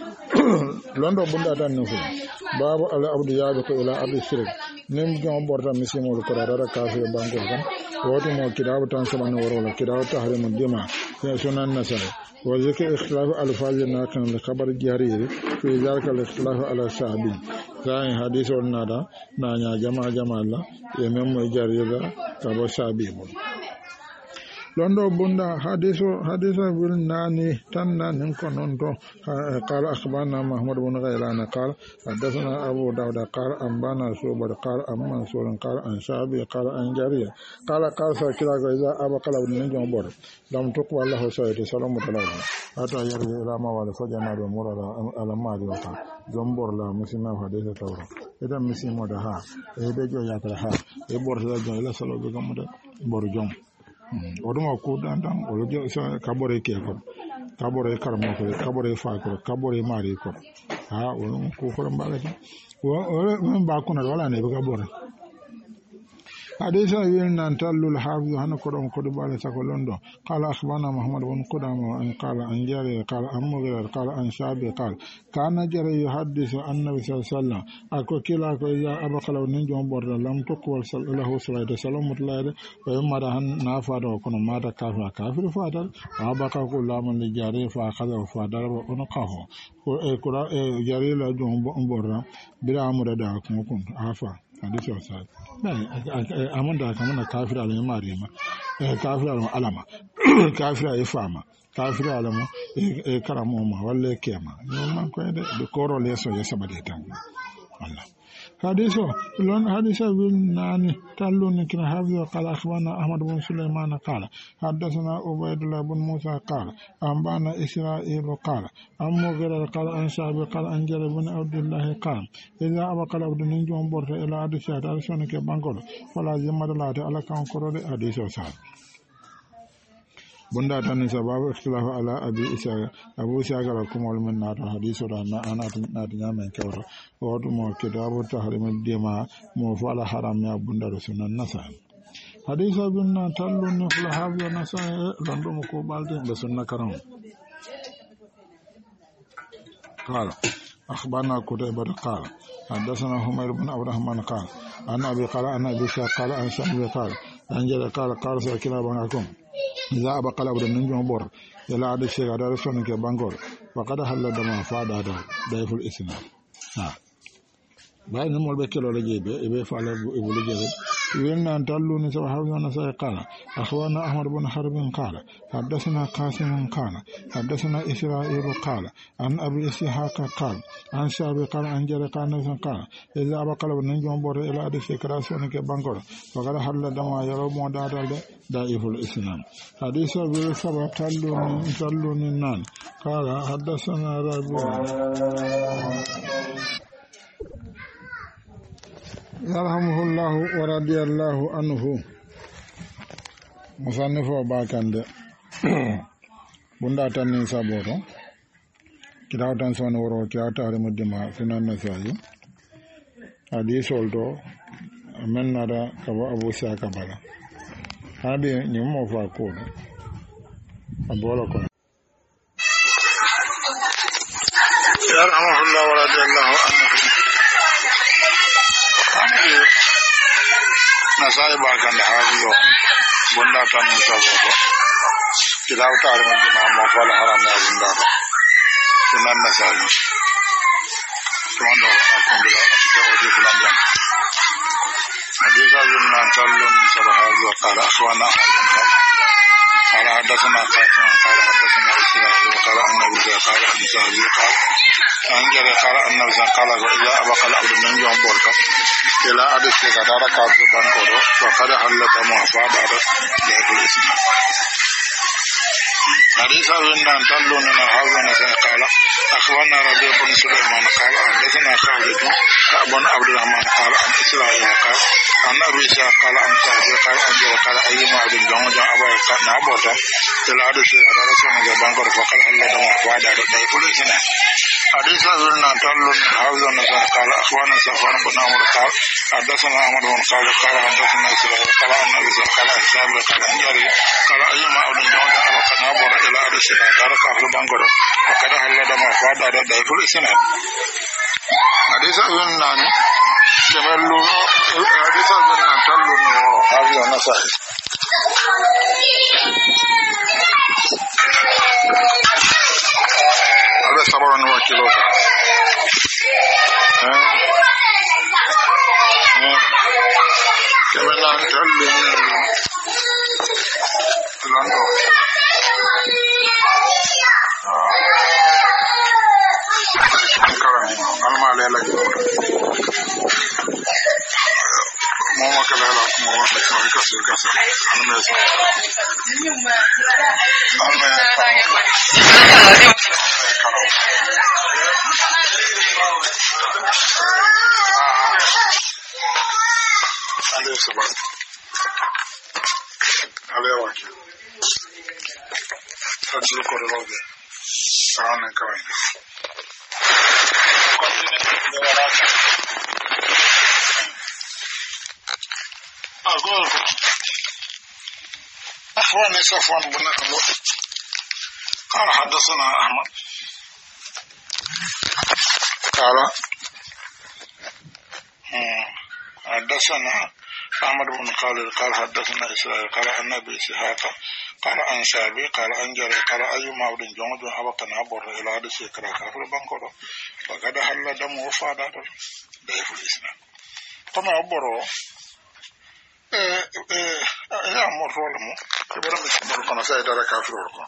londo bunda tan nufu babu ala abdu yabe ko ila abdu shirk nim jom borta misimo ko dara kafe banko kan woto mo kidabu tan saban worola kidabu tahrimu dima ya sunan nasara wa zikr ikhtilaf alfaz nakan li khabar jariri fi zalika al ikhtilaf ala sahabi sai hadith on nada na nya jama jama la e memmo jarira ka bo sahabi mo londo bunda hadiso hadisa bil nani tanna nin kononto qala akhbarana mahmud bin ghailan qala hadathana abu daud qala ambana subar qala amman suran qala an shabi qala an jariya qala qala sakira ga iza abaqala bin jom bor lam tuqwa allah sayyidi salamu alayhi ata yarbi ila ma wala fajana be murala ala ma di wata jom bor la musina hadisa tawra ida musimo da ha e be jo ya ta ha e bor la jo ila salo be gamuda bor jom oduma ko dan dan o je sa kabore ke ko kabore karmo ko kabore fa ko kabore mari ko ha o ko ko mbale o o ba ko na wala ne be kabore hadisa yin nan tallul hafiz hana ko don ko do bale sa ko londo qala akhbana muhammad bin qudama an qala an jari qala an mughira qala an shabi qala kana jari yuhaddisu annabi sallallahu alaihi wasallam ako kila ko ya abakala nin jom borda lam tuqwal sallallahu alaihi wasallam mutlaade wa yamara han nafa do kono mata kafa kafir fatal abaka ko laman li jari fa khada fa darba on qaho ko e ko e jari la jom borda bira amura da ko kun afa hadisi wasa amanda kamana kafira ala marima kafira ala alama kafira ifama kafira ala mo e karamo ma walle kema no man ko de koro leso yesabade tan Allah hadiso lon hadisa bin nani tallun kina hafiz qala akhbarana ahmad bin sulaiman qala hadathana ubaydullah bin musa qala ambana isra'il qala ammo gara qala an shabi qala an jara bin abdullah qala idha abaqala abdun jom borta ila adisha dal sonke bangol wala jamadala ala kan korode hadiso sa bunda tan sababu ikhtilafu ala abi isa abu isa gara kuma min na hadiso da na ana na dinya men kawra wato mo kitabu tahrim dima mo fala haram ya bunda sunan nasa hadisa bin na tallun fil hafiz nasa lando mo ko balde be sunna karam qala akhbarana kutayba qala hadathana humayr bin abdurrahman qala ana abi qala ana abi sa qala an shabi qala an jara qala qala sa kilaba akum إذا أبقى لابد من نجوم بور يلا عاد الشيء هذا رسولنا كبانغور وقد حل دم فادا هذا ضعيف الإسلام ها bayni mol be kelo lejebe e be fala e bu lejebe wenna dalluni sa hawna sa qala akhwana ahmad ibn harb qala hadathana qasim qala hadathana isra'il qala an abi ishaq qala an shabi qala an jara qala qala idza abaqala nan jom bor ila ade fikration ke bangor faqala halla dama yaro mo dadalde daiful islam hadith bi sabab talluni talluni nan qala hadathana rabi yarhamuhullahu wa radiyallahu anhu musannifo bakande bunda tan ni saboto kitaw tan son woro kitaw tare muddima sunan nasayi hadisol do men nada kaba abu saka bala hadi ni mo fa ko abolo ko yarhamuhullahu wa radiyallahu anhu nasai bakan da hawo bunda tan ni saboto kitaw tare muddima mo fa la haram ya bunda sunan nasayi tondo alhamdulillah odi fulanda hadisa yunna tallun sabahazi wa qala akhwana قال حدثنا قاسم قال حدثنا إسرائيل وقال النبي قال حدثنا قال أنجل قال النبي قال إذا أبقى العبد من يوم بورك إلى أدس كدار كاف بانكورو وقد حل دمه فادار ذات الإسم حديث أن تلون الحاضن قال أخوانا ربي بن سليمان قال حدثنا خالد بن عبد الرحمن قال عن إسرائيل قال عن أبي قال عن سعد قال أنجل قال أيما عبد الجمع أبا نابوتا إلى أدس كدار كاف بانكورو فقد حل دمه فادار ذات الإسم حديث أن تلون الحاضن قال أخوانا سفر بن عمرو قال حدثنا أحمد بن خالد قال حدثنا إسرائيل قال عن أبي قال عن سعد قال أنجل قال أيما عبد الجمع أبا نابوتا إلى أدس كدار كاف بانكورو فقد حل دمه فادار ذات الإسم حديث أن كمالو حديث أن تلون هذه النسائي هذا سبب وكيلو كمالو تلون تلون almale la ko mo ma kala la ko mo wa ko ka se ka se alme so alme ale so ba ale wa ki tajul ko ro de sana ka wa أقول أخواني صفوان بن أمر قال حدثنا أحمد قال حدثنا أحمد بن خالد قال حدثنا إسرائيل قال عن أبي إسحاق قال عن شعبي قال عن جرير قال أيما عبد جمع أبقى نابر إلى هذا السكر كافر بانكورو فقد حل دمه فادار ضعيف الإسلام كما أبرو يا مرولمو كبر مسمر كنا سيدار كافر وركو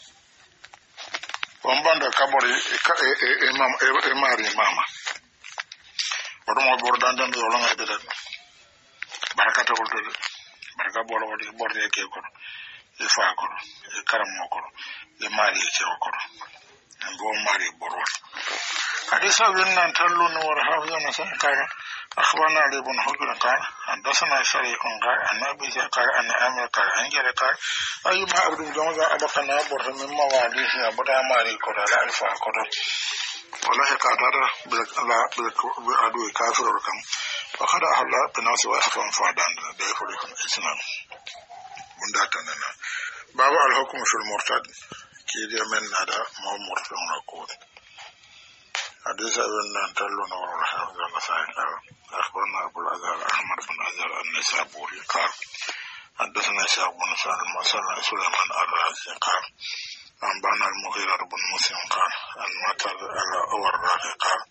ومبanda kabori imam imari mama odomo bordandan do longa de barakata woldo baraka bolo wadi borde ke ko e fa ko e karamo ko e mari ke ko ngo mari borwa hadisa winnan tallun war hafzana sakara أخبرنا علي بن حجر قال حدثنا شريك قال عن أبي قال عن أمر قال عن جرير قال أيما عبد الجمع أبقى نابر من مواليه أبدا ماري كرا لا ألفا كرا ولا يقدر بالعدو كافر ركم وقد أحل بنفسه ويحفظ فعدان ديفر الإسلام بنداتنا باب الحكم في المرتد كيدي من هذا ما مرتد نقول حديث ابن تلون ورحمه الله تعالى أخبرنا أبو الأزهر أحمد بن أزهر النسابوري قال حدثنا شعب بن سالم وسلم سليمان الرازي قال أنبانا المغيرة بن مسلم قال المعتر على أوراه قال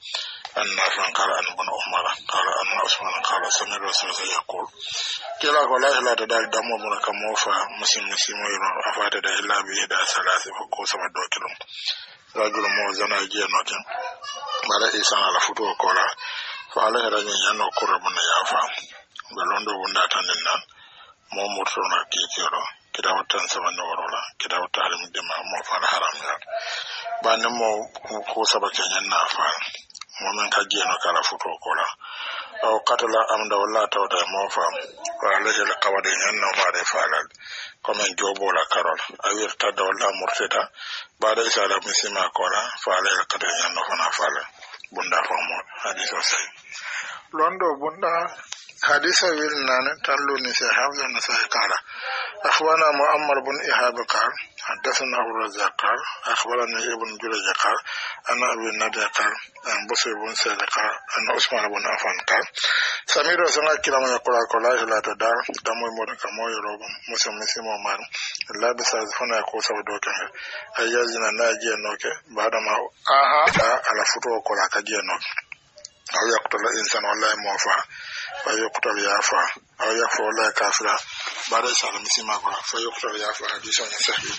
أن نافع قال أن ابن عمر قال أن عثمان قال سمع الرسول يقول كلا ولا لا تدال دم من كموفا مسلم مسلم يرون أفات دا إلا بيد ثلاث فكوس مدوكلون رجل موزنا جينوت بعد إنسان على فتوى كولا فعليه رجل ينو قربنا يافا بلوندو بندا تنينا مو مرتونا كيكيرو كده وتن سبعين ورولا كده وتعلم دم مو فان حرام يار بان مو كوس بكين نافا ومن كجينو كلا فتوى كولا أو قتل أمد ولا تودا موفا وعليه القواد ينو بعد فعل كمن جوبو لا كارول أو يرتد ولا مرتدا بعد إسالة مسيما كولا فعليه القدر ينو فنا فعل بندا فمود حديث وسيم لوندو بندا حديث ويلنان تلو نسي حفظ النساء قال أخبرنا مؤمر بن إيهاب قال حدثنا الرزاق قال أخبرنا ابن جريج قال أنا أبي النبي قال أن بصير بن سيد قال أن عثمان بن عفان قال سمير وسنا كلام يقول قال لا تدار دمو مودك مو يروب مسلم مسلم ومان لا بس فنا يقول سودوك أيازنا ناجي نوك بعدما آها على فتوى قال كجي نوك أو يقتل الإنسان والله موفى فيقتل يافا أو يكفر والله كافرا بعد إسلام مسيما قال فيقتل يافا حديث صحيح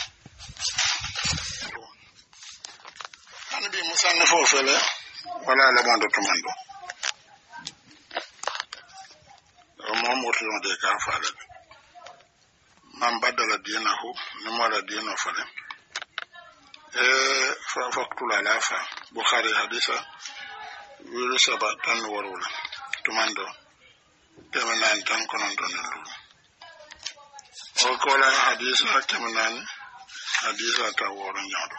أنا بمسان فوفله ولا لمن تمندو وما مرتون ده كافر من بدل دينه نمر دينه فله إيه فقتل يافا بخاري حديثا wiru saba tan warula tumando temenan tan konon ton lulu o kola hadisa temenan hadisa ta woro nyado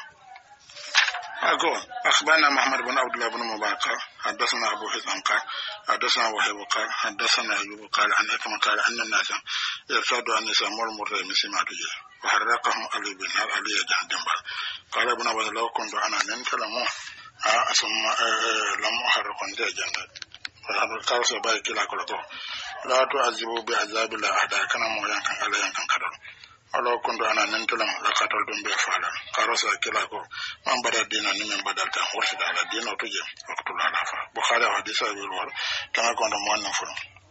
ago akhbana muhammad bin abdullah bin mubarak حدثنا أبو حسن قال حدثنا وهيب قال حدثنا أيوب قال أن كما قال أن الناس يرتدوا أن يسموا المرء مسمى تجاه وحرقهم علي بن علي جهنم قال ابن أبي لو كنت أنا ننتلمو أسمى لم أحرق عند جنة وهذا قال سباي كلا كلا لا تعذبوا بعذاب الله أحدا كان مويان كان على ين كان كذا ولو كنت أنا ننتلم لقتلتم بفعلا قال سكلا كلا من بدأ دينا نمن بدل تام ورشد على دين وتجي وقتل على فا بخاري حديث بالور كما كنت موان نفر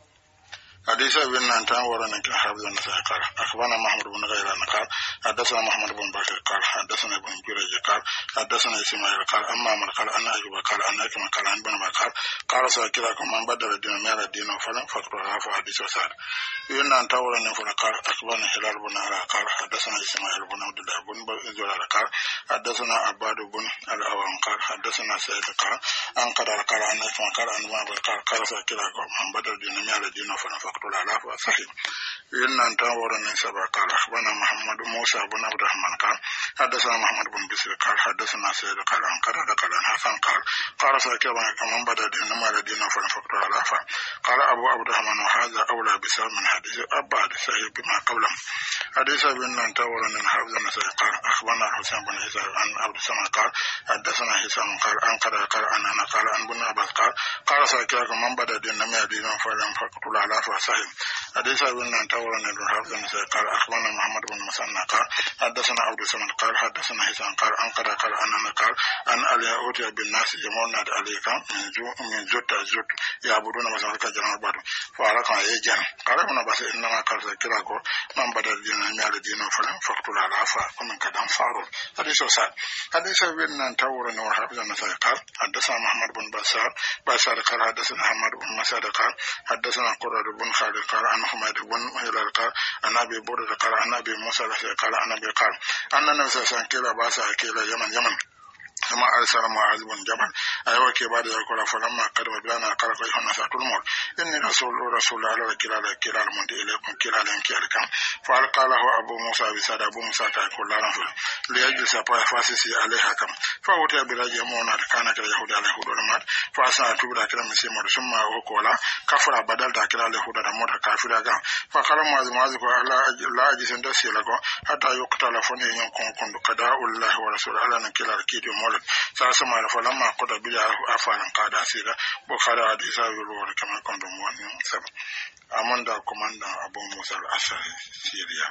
حديث ابن أنتان ورنا كان حافظ النساء قال أخبرنا محمد بن غيلان قال حدثنا محمد بن بكر قال حدثنا ابن جريج قال حدثنا إسماعيل قال أما من قال أنا أيوب قال أنا كما قال عن بن بكر قال سأكلكم من بدل الدين مال الدين فلم فقرها فحديث وسار ابن أنتان ورنا فلا قال أخبرنا هلال بن علا قال حدثنا إسماعيل بن عبد الله بن زرار قال حدثنا عباد بن الأوام قال حدثنا سيد قال أن قال قال أنا كما قال عن بن بكر قال سأكلكم من بدل الدين مال الدين فلم فقل على صحيح إن أنت ورنا سبع قال أخبرنا محمد موسى بن عبد الرحمن قال حدثنا محمد بن بشير قال حدثنا سيد قال عن قال قال عن حسن قال قال سكبا كمان بدأ دين ما لدينا فنفقر على فا قال أبو عبد الرحمن وهذا أولى بسبب من حديث أبعد صحيح بما قبله حديث ابن أنت ورنا حافظ النسائي قال أخبرنا حسين بن هشام عن عبد السماء قال حدثنا هشام قال عن قال قال عن أنا قال عن بن عباس قال قال سكبا كمان بدأ دين ما لدينا فنفقر على فا صحيح حديث ابن أنت ورنا حافظ النسائي قال أخبرنا محمد بن مسنى قال حدثنا عبد السماء قال حدثنا هشام قال عن قال قال عن أنا قال أن علي أوتي بالناس جمعنا عليك من جو من جوت جوت يعبدون مثلا كجنا بعد فعلك يجن قال ابن عباس إنما قال سكراكو من بدأ الدين مال الدين فلم فقتل على عفا ومن كدام فارول حديث وسال حديث ابن أنت ورنا وحافظ النسائي قال حدثنا محمد بن بشار بشار قال حدثنا محمد بن مسعود قال حدثنا قرة بن خالد قال عن حميد بن هلال قال عن أبي بردة قال عن أبي موسى قال عن أبي قال أن النبي صلى الله عليه وسلم كلا باسا كلا يمن يمن كما أرسل معاذ بن جبل أيوة كبار يقول فلما قدم بلنا قال كيهنا ساتلمور إني رسول رسول الله كلا كلا المند إليكم كلا لين كيركم فقال له أبو موسى بساد أبو موسى تقول لا نفر ليجلس فاسسي عليها كم فأوتي برجع مونا كان كلا يهود على يهود المات فأسنا تبرا كلا مسيمور ثم وقولا كفر بدل كلا يهود الموت كافر كم فقال معاذ معاذ لا لا أجلس دسي لكم حتى يقتل فني يكون كن قضاء الله ورسول الله كلا كيد مولد سأسمع فلما قد بلا أفعال قاد أسيرا بخاري حديثا يلور كما كنت موانين سبب أماندا كماندا أبو موسى الأشعري سيريا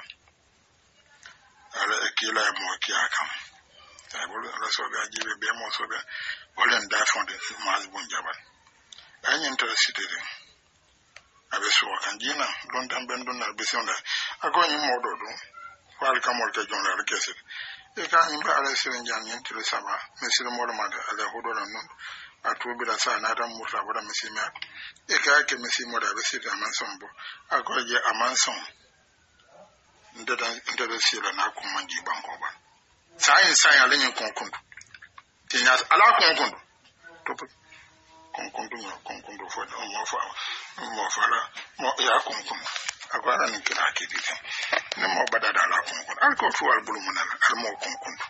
على أكيلا موكي أكام تقول الله سبحانه أجيب بيمو سبحانه olen da fonde maaz bun jabal anyen tara sitede abe so kan jina don tan ben don be sonda agoni modo do fal kamol te jonda le kesse e kan imbe ala sirin jan yen tele saba mesir modo ma ala hodo non atu bi da sa na dan murta boda mesima e ka ke mesimo da be sita man sombo agoje amanson ndada ndada sila na ko manji banko ba sai sai ala nyen konkundu tinya ala konkundu to konkundu no konkundu fo do mo fa mo fala mo ya konkundu agora ni kira kidi ne mo badada ala konkundu al ko fu al bulu munal al mo konkundu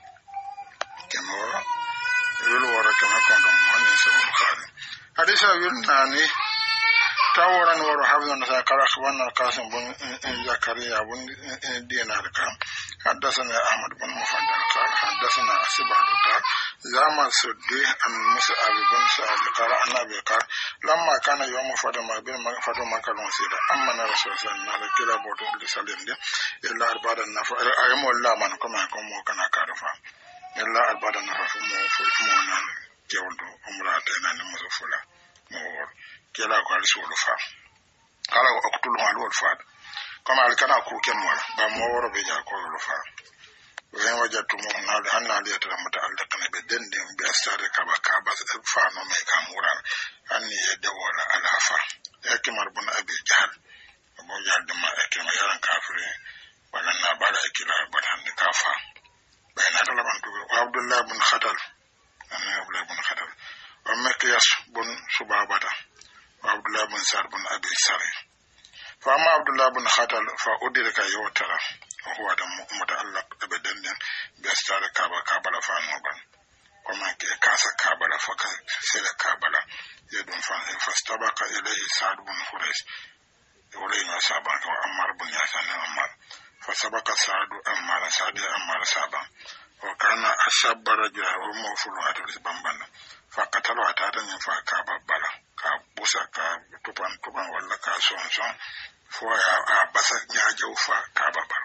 kemo yulu wara kama kondo mo ni so bukhari hadisa yunani tawaran wara habdan sa kala khwana qasim bun zakariya bun dinar ka حدثنا أحمد بن مفضل قال حدثنا أسبعة قال زعم سدي عن مسعد بن سعد قال عن أبي قال لما كان يوم فاطمة بن فاطمة كان وسيلة أما رسول الله صلى الله عليه وسلم كلا بوتو لسالين إلا أربعة النفر أيام الله من كما يكون موكنا كارفا إلا أربعة النفر مو فلمونا كيولدو أمراتنا نمسفلا مور كلا قال سولفا قال أقتلهم على الفاد kama alikana kukemwa ba maworo be ja ko rufa wen wajatu mo na hanna ali tara mata Allah kana be dende be asare ka ba ka ba fa no me ka muran anni ya dawala alafa yakimar bun abi jahl mo yadda ma yakima yaran kafire wannan na bala akila batan da kafa bayna da laban to Abdullah ibn Khatal anna Abdullah ibn Khatal wa Makkiyas bun Subabata wa Abdullah ibn Sa'd ibn Abi Sari فأما عبد الله بن خاتل فأدرك يوترا وهو متعلق أبدا بأستار كابا كابلا فانوبا وما كاسا كابلا فكسل كابلا يدون فاستبق إليه سعد بن حريث ولين سابا وأمر بن ياسان أمر فسبق سعد أمر سعد أمر سابا وكان أشاب رجل وموفل هاتف بمبانا فقتلوا أتاتا فكابا بلا كابوسا كتوبان توبان ولا كاسون سون فويا بس نياجو فا كابابا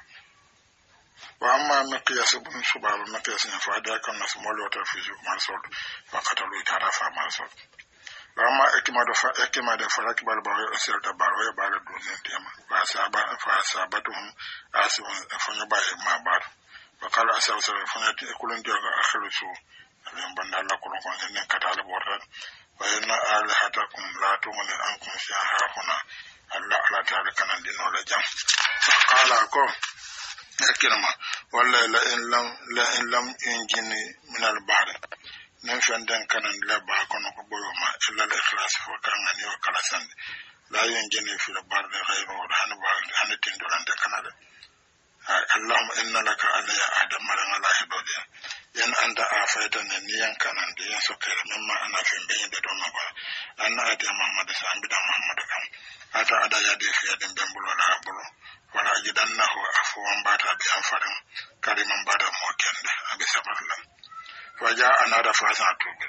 واما مقياس بن سباب مقياس فادا كان نسمول وتفيزو مرسول فقتلوا تعرفا مرسول واما اكماد فا اكماد فرق بالباو اسير تبارو يبال دون تيما فاسابا فاسابتهم اسون فنباي ما بار وقال اسال سر فنات كلن جوغا اخلصو لم بند الله كلن كون نين كتال بورد وان الهتكم لا تغني عنكم شيئا هنا الله على تعالى كان دينه لجام قال اكو اكرما ولا لا ان لم لا ان لم ينجني من البحر نفن دان كان لا با كون كو بوما الا الاخلاص فكان اني وكلاسن لا ينجني في البحر غير ورهن با ان تندران كندا اللهم ان لك علي ادم مرن الله بدي ان انت افيتني نيان كان دي سكر مما انا في بين دو ما انا ادم محمد سامي محمد كان ata ada ya de fi adin bembulo la abulu wala ajidannahu afwan bata bi anfarin kariman bada mo kende abi saballa waja anada fasa tubi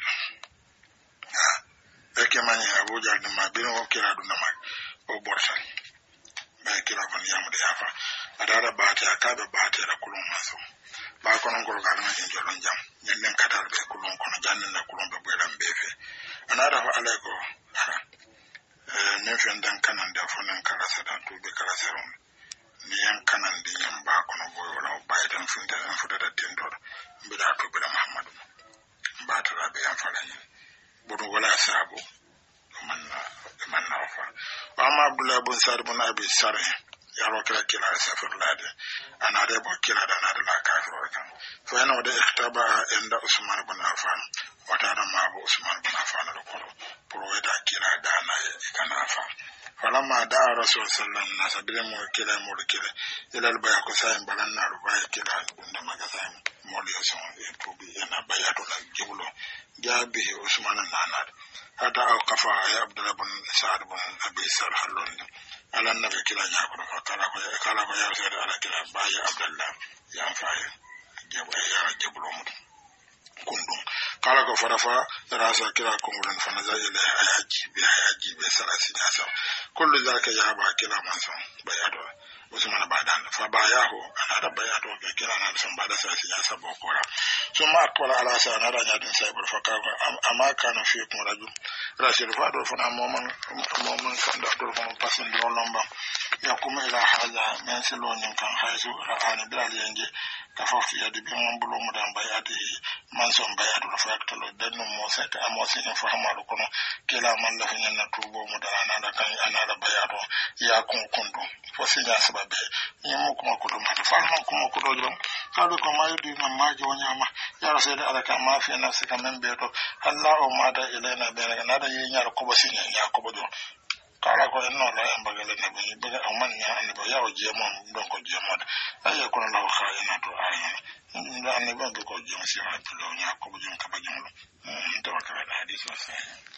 ha eke mani abuja de ma bin o kira du nama o borsa ba kira kon yamu de afa adara bata akabe bata la kulun maso ba kono ngol ga na jolon jam nyen katal be kulun kono jannen na kulun be belam befe anada fa alayko nefen dan kanan da funan karasa da tubi karasarun ni yan kanan din yan ba kono boyo la baidan funda an fuda da tindor bida to bida Muhammad ba ta da yan falani bodo wala sabu manna manna fa amma Abdullah ibn Sa'd ibn Abi Sari ya ro kira kira safar lade ana da bo kira da na da kafiro kan fa yana da iktaba inda Usman ibn Affan wata da ma Abu Usman ibn Affan da ko pro da kira da na kana fa falamma da Rasul sallallahu alaihi wasallam mo kira mo kira ilal baya ko sai balan na ruba kira gunda maga sai mo le son e to bi yana baya to la jibulo jabi Usman nanad hada qafa ya Abdullah ibn Sa'd ibn Abi Sar halon ala nabi kila nya ko fa kala ko kala ko ya sai ala kila baya Abdullah ya fa ya ya jibulo mu kundum kala ko farafa rasa kila kumuran fanaza ila haji bi haji bi sarasi nasa kullu zaka ya ba kila manso bayado usman badan fa bayahu ana da bayado ke kila na san bada sarasi nasa bokora so ma akwala ala sa na da nyadin sai bar faka amma kana fi kun raju rasul fado fana momon momon kan da dor ko pasin do lomba ya kuma ila haza men silonin kan haizu ra'ani bilal yanje kafafu ya dibi mon bulo mu dan bayati manson bayatu da faktalo dan no mo sai ta mo sai fa hamalu kono kila man la fanya na tubo mu dan ana kan ana da bayato ya kun kundu fo sinya sababe ni mo kuma kudo ma ta farma kuma kudo jom kabe ko ma yudi na maji wonya ma ya rasul da alaka ma fi nafsi kan men beto Allah o ma da ilaina da na da yin yar ko basinya ya ko bodo kala ko no la embagale na bi be amman ya ani ba yawo jemo don ko jemo ay ko na ko ina to ay nda ani ba ko jemo si ha to nya ko bu jom ka ba jom to ka da hadisi wasa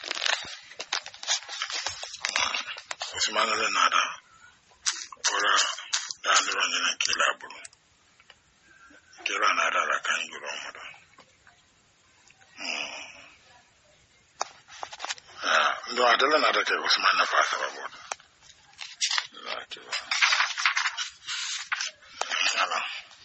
Usman le nada ora da ndoro nyina kila bulu kila nada la kan juro mo do ndo adala na da kai Usman na fasa ba bodo la ke ba ala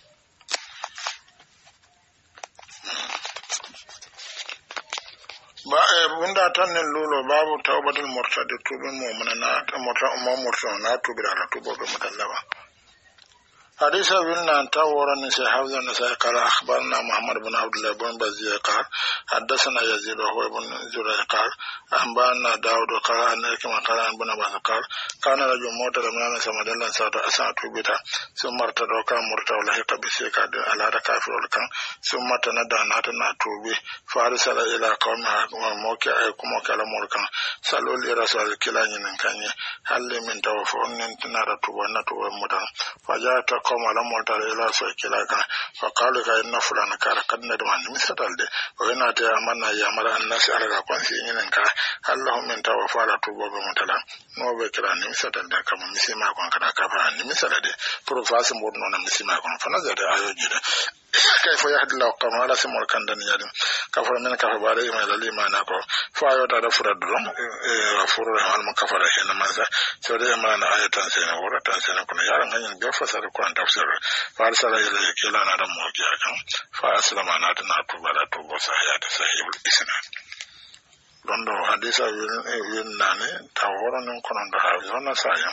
ba e bunda tan ne lulo babu tawbatul murtad tubin mu'mina na ta murta umma murta na tubira na tubo be mutallaba حديث ابن تاور نسي حفظ نسي قال أخبرنا محمد بن عبد الله بن بزية قال حدثنا يزيد وهو ابن زرع قال أنبأنا داود قال أن كما قال أن بن عباس قال كان رجل موت من سمد الله ساعة أساعة بيتا ثم ارتدوا كان مرتا ولحق بسيكا على ركافر ولكان ثم تندى ناتنا توبي فارسل إلى قومها وموكي أيكم وكالا مولكان سألوا لي رسول كلا ينكاني هل من توفون نتنا رتوبا نتوبا مدى فجاءت قوم على مولتار إلى سوكلا كان فقالوا كأن فلان كان قد ندمان مثل ده وإن أتى أمنا يامر الناس على كونسيين إنك اللهم من توفى رتوبا بمتلا نوبة كلا نمثل ده كما مسيما كون كنا كفا نمثل ده بروفاس مودنا مسيما كون فنزل آيو جدا كيف يهدي الله كما على سمول كان دنيا كفر من كفر باري ما للي ما نكو فايو ترى فرد لهم فرد هم كفر هنا ماذا سوري ما أنا آية تنسين ورا تنسين كنا يارن هني بيفسر القرآن تفسير فارسل إلى كلا نادم موجيا كان فأسلم أنا تناتو بلا تو صحيح صحيح الإسناد لندو حديث وين ناني تاورا نكون عند هذا نسايا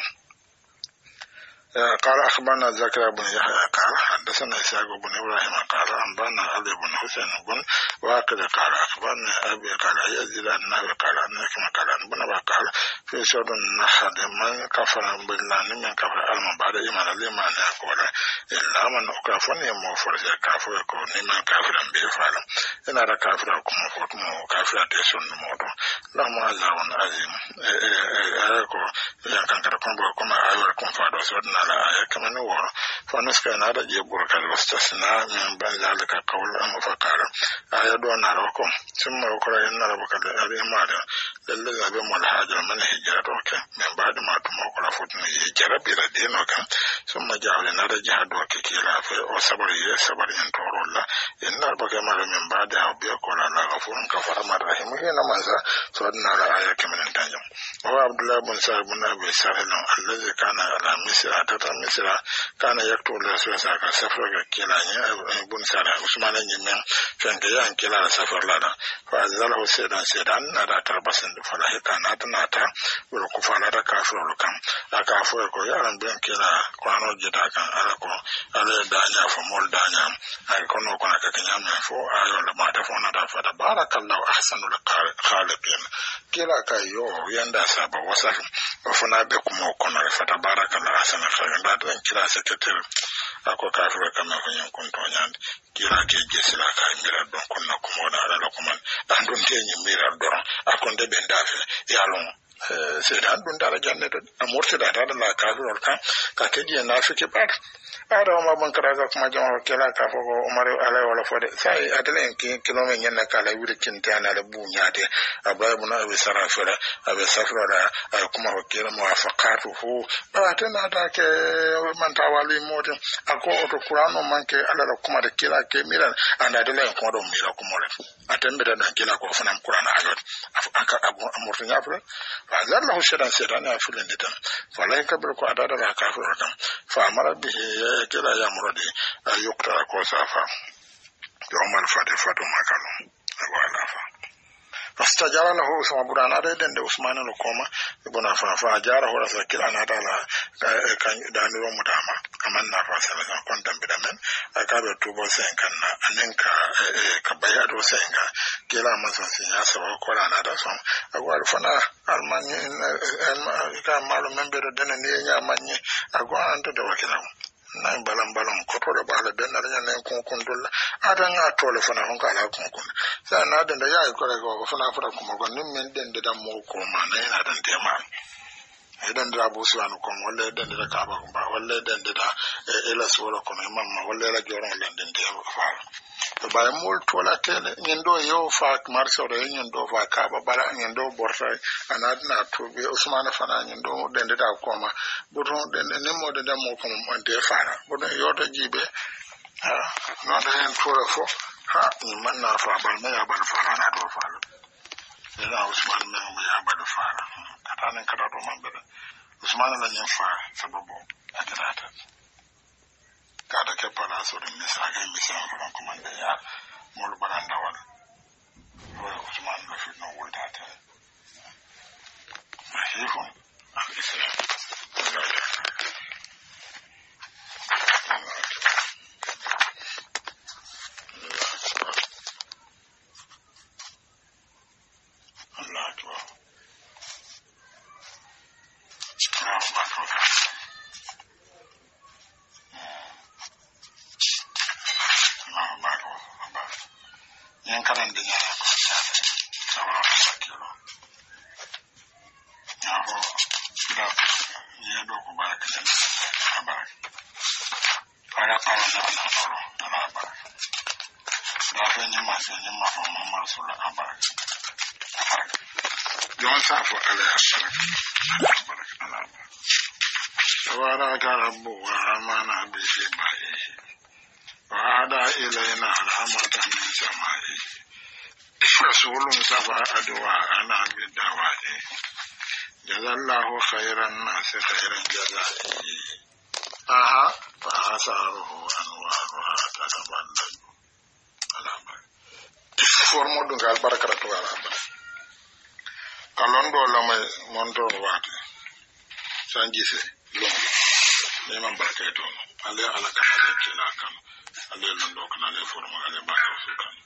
قال أخبرنا زكريا بن يحيى قال حدثنا إسحاق بن إبراهيم قال أنبأنا علي بن حسين بن واقد قال أخبرنا أبي قال يزيد النبي قال أنك قال ابن أبي قال في سورة النحل من كفر بالله من كفر المن بعد إيمان الإيمان يقول إلا من أكافر يموفر كافر يكون من كافر به فعلا إن هذا كافر يكون مفوت مو كافر تيسون موتو لهم عذاب عظيم أيكو يكن كركم بكم أيكم فادو سورة على آية كما نور فنسكن هذا جبر كالاستثناء من بين ذلك قول مفكر آية دون ركم ثم يقول إن ربك الإيمان للذي بهم الحاجة من هجرتك من بعد ما تموكل فتن هجرة بلا دينك ثم جعلنا رجع دوك كلا في وصبر يصبر ينتور الله إن ربك مر من بعد أو بيقول الله غفور كفر من رحمه نمازا سودنا على آية كما ننتجم هو عبد الله بن سعد بن أبي سهل الذي كان على مصر مصر كان يكتب الرسول صلى الله عليه وسلم سفر كلا بن سعد عثمان يمين فانكيان كلا سفر لنا فأزله سيدان سيدان نرى تربسن فلاحي كان أتناتا ولكفا لدى كافر ولكم أكافر يقول يارن بين كلا قرانو جدا كان ألكو ألي دانيا فمول دانيا أكونو كنا كنيا منفو آيو لما تفونا دافا بارك الله أحسن الخالقين كلا كايو يندا سابا وصف وفنا بكم وكنا فتبارك الله أحسن الخالقين بعد أن كلا ستتر ako kafira kama kwenye kuntonya kila keje sila ka mira don kunna kumoda ala lokuman andun tenyi mira don akonde bendafe yalon seeɗa ɗum dara jannede a murtiɗa taɗa la kafirol kan ka keƴi e nafiki ɓaata aɗa oma bon karaga kuma jama kela ka fo ko omar alay wala fode sai adala en kilome nyenna kala wiri kintana ala buñade abay buna abe sarafira abe safira kuma hokira muwafaqatuhu batana da ke man tawali modi ako oto qur'ano manke ala la kuma de kila ke miran anda adala en kuma do mira kuma le atembe da kila ko fanam qur'ano ayot aka abu amurtu nyafre fa zallahu shadan sedan ya fulende tan fa lay kabir ko adada la kafiro tan fa amara bihi kila ya muradi yukta ko safa yawmal fati fatu makalo wala fa fastajara lahu sama burana da den da usman al koma ibn fa fa jara hora sakila na dala kan dani ro mutama aman na fa sala kon dambe damen aka be tubo sen kan na anenka ka baya do sen ga kila masa sin ya sawa ko na da son agwal fana almanye ka malu membe do den ne nya manye agwa anto da wakila nan balan balan ko to da bala den na nya kon kon dolla adan a tole fana hon kala kon kon sa na den da yayi ko ko fana fara kuma gon nin men den da mo ko ma na ina dan tema idan da abu su anu kon walle den da ka ba ba walle den da ela sura kon mamma walle la joron den den da fa to ba mol to la tele nyendo yo fa marso re nyendo fa ka ba bala nyendo borta anadna to be usman fana nyendo den da ko ma buton den ne mo da mo ko mo de fara buton yo to jibe ha no da en tora fo ha ni man na fa ba me ya ba fara na do fara ina usman me mo ya ba fara kata nan kata do man be usman la nyen fa sababu atrata kada ke pana so de misaga misaga ko komanda ya mol baranda wal wa usman la fi no wulta ta mahifo al-islam safo ala barak ala tabaraka rabbu wa amana bi shibai wa ada ilayna rahmatan min samai rasulun safa adwa ana bi dawai jazallahu khairan nas khairan jazai aha fa asaruhu anwaruha tataballu ala barak formo dungal barakatu ala barak kalondo lamay monto wati sanjise longo ne man barkay to ale ala ka ale kila kan ale londo kan ale forma ale barka sukan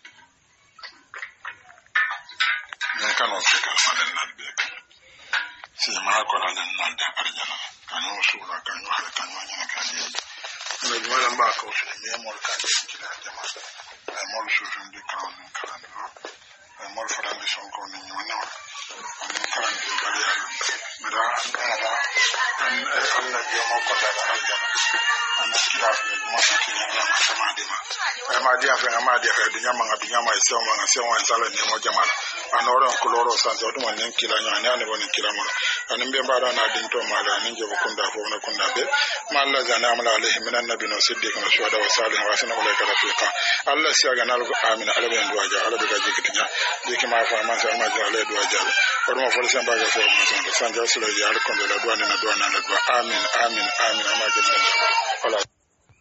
ne kan o sika ale nalbe si ma ko ale nalda arjana kan o sura kan o hal kan o nyana kan ne ne wala ba ko se ne mo kan kila jama ne mo sura ndi kan kan ne mo fara ndi son ko ni nyana ani karan de bariya mera ana an anna de mo ko da arjana an kira de mo ko kira ya sama de ma ay ma dia fe ma dia fe de nyama ngabi nyama ise mo nga se wan sala ne mo jamala anoro ko loro san do mo nen kila nya ne ne woni kila mo an mbe mbara na din to ma da nin je ko kunda fo na kunda be ma Allah zana amala alaihi minan nabiyina siddiq na shuhada wa salih wa sana ulai ka rafiqa Allah siya ga nalu amin alaben duwaja alabe ga jikitinya dike ma fa ma sa ma ja ale duwaja ko mo fo sen ba ga fo mo san san ja sula ya ko de la duwana na duwana na duwa amin amin amin ama ga wala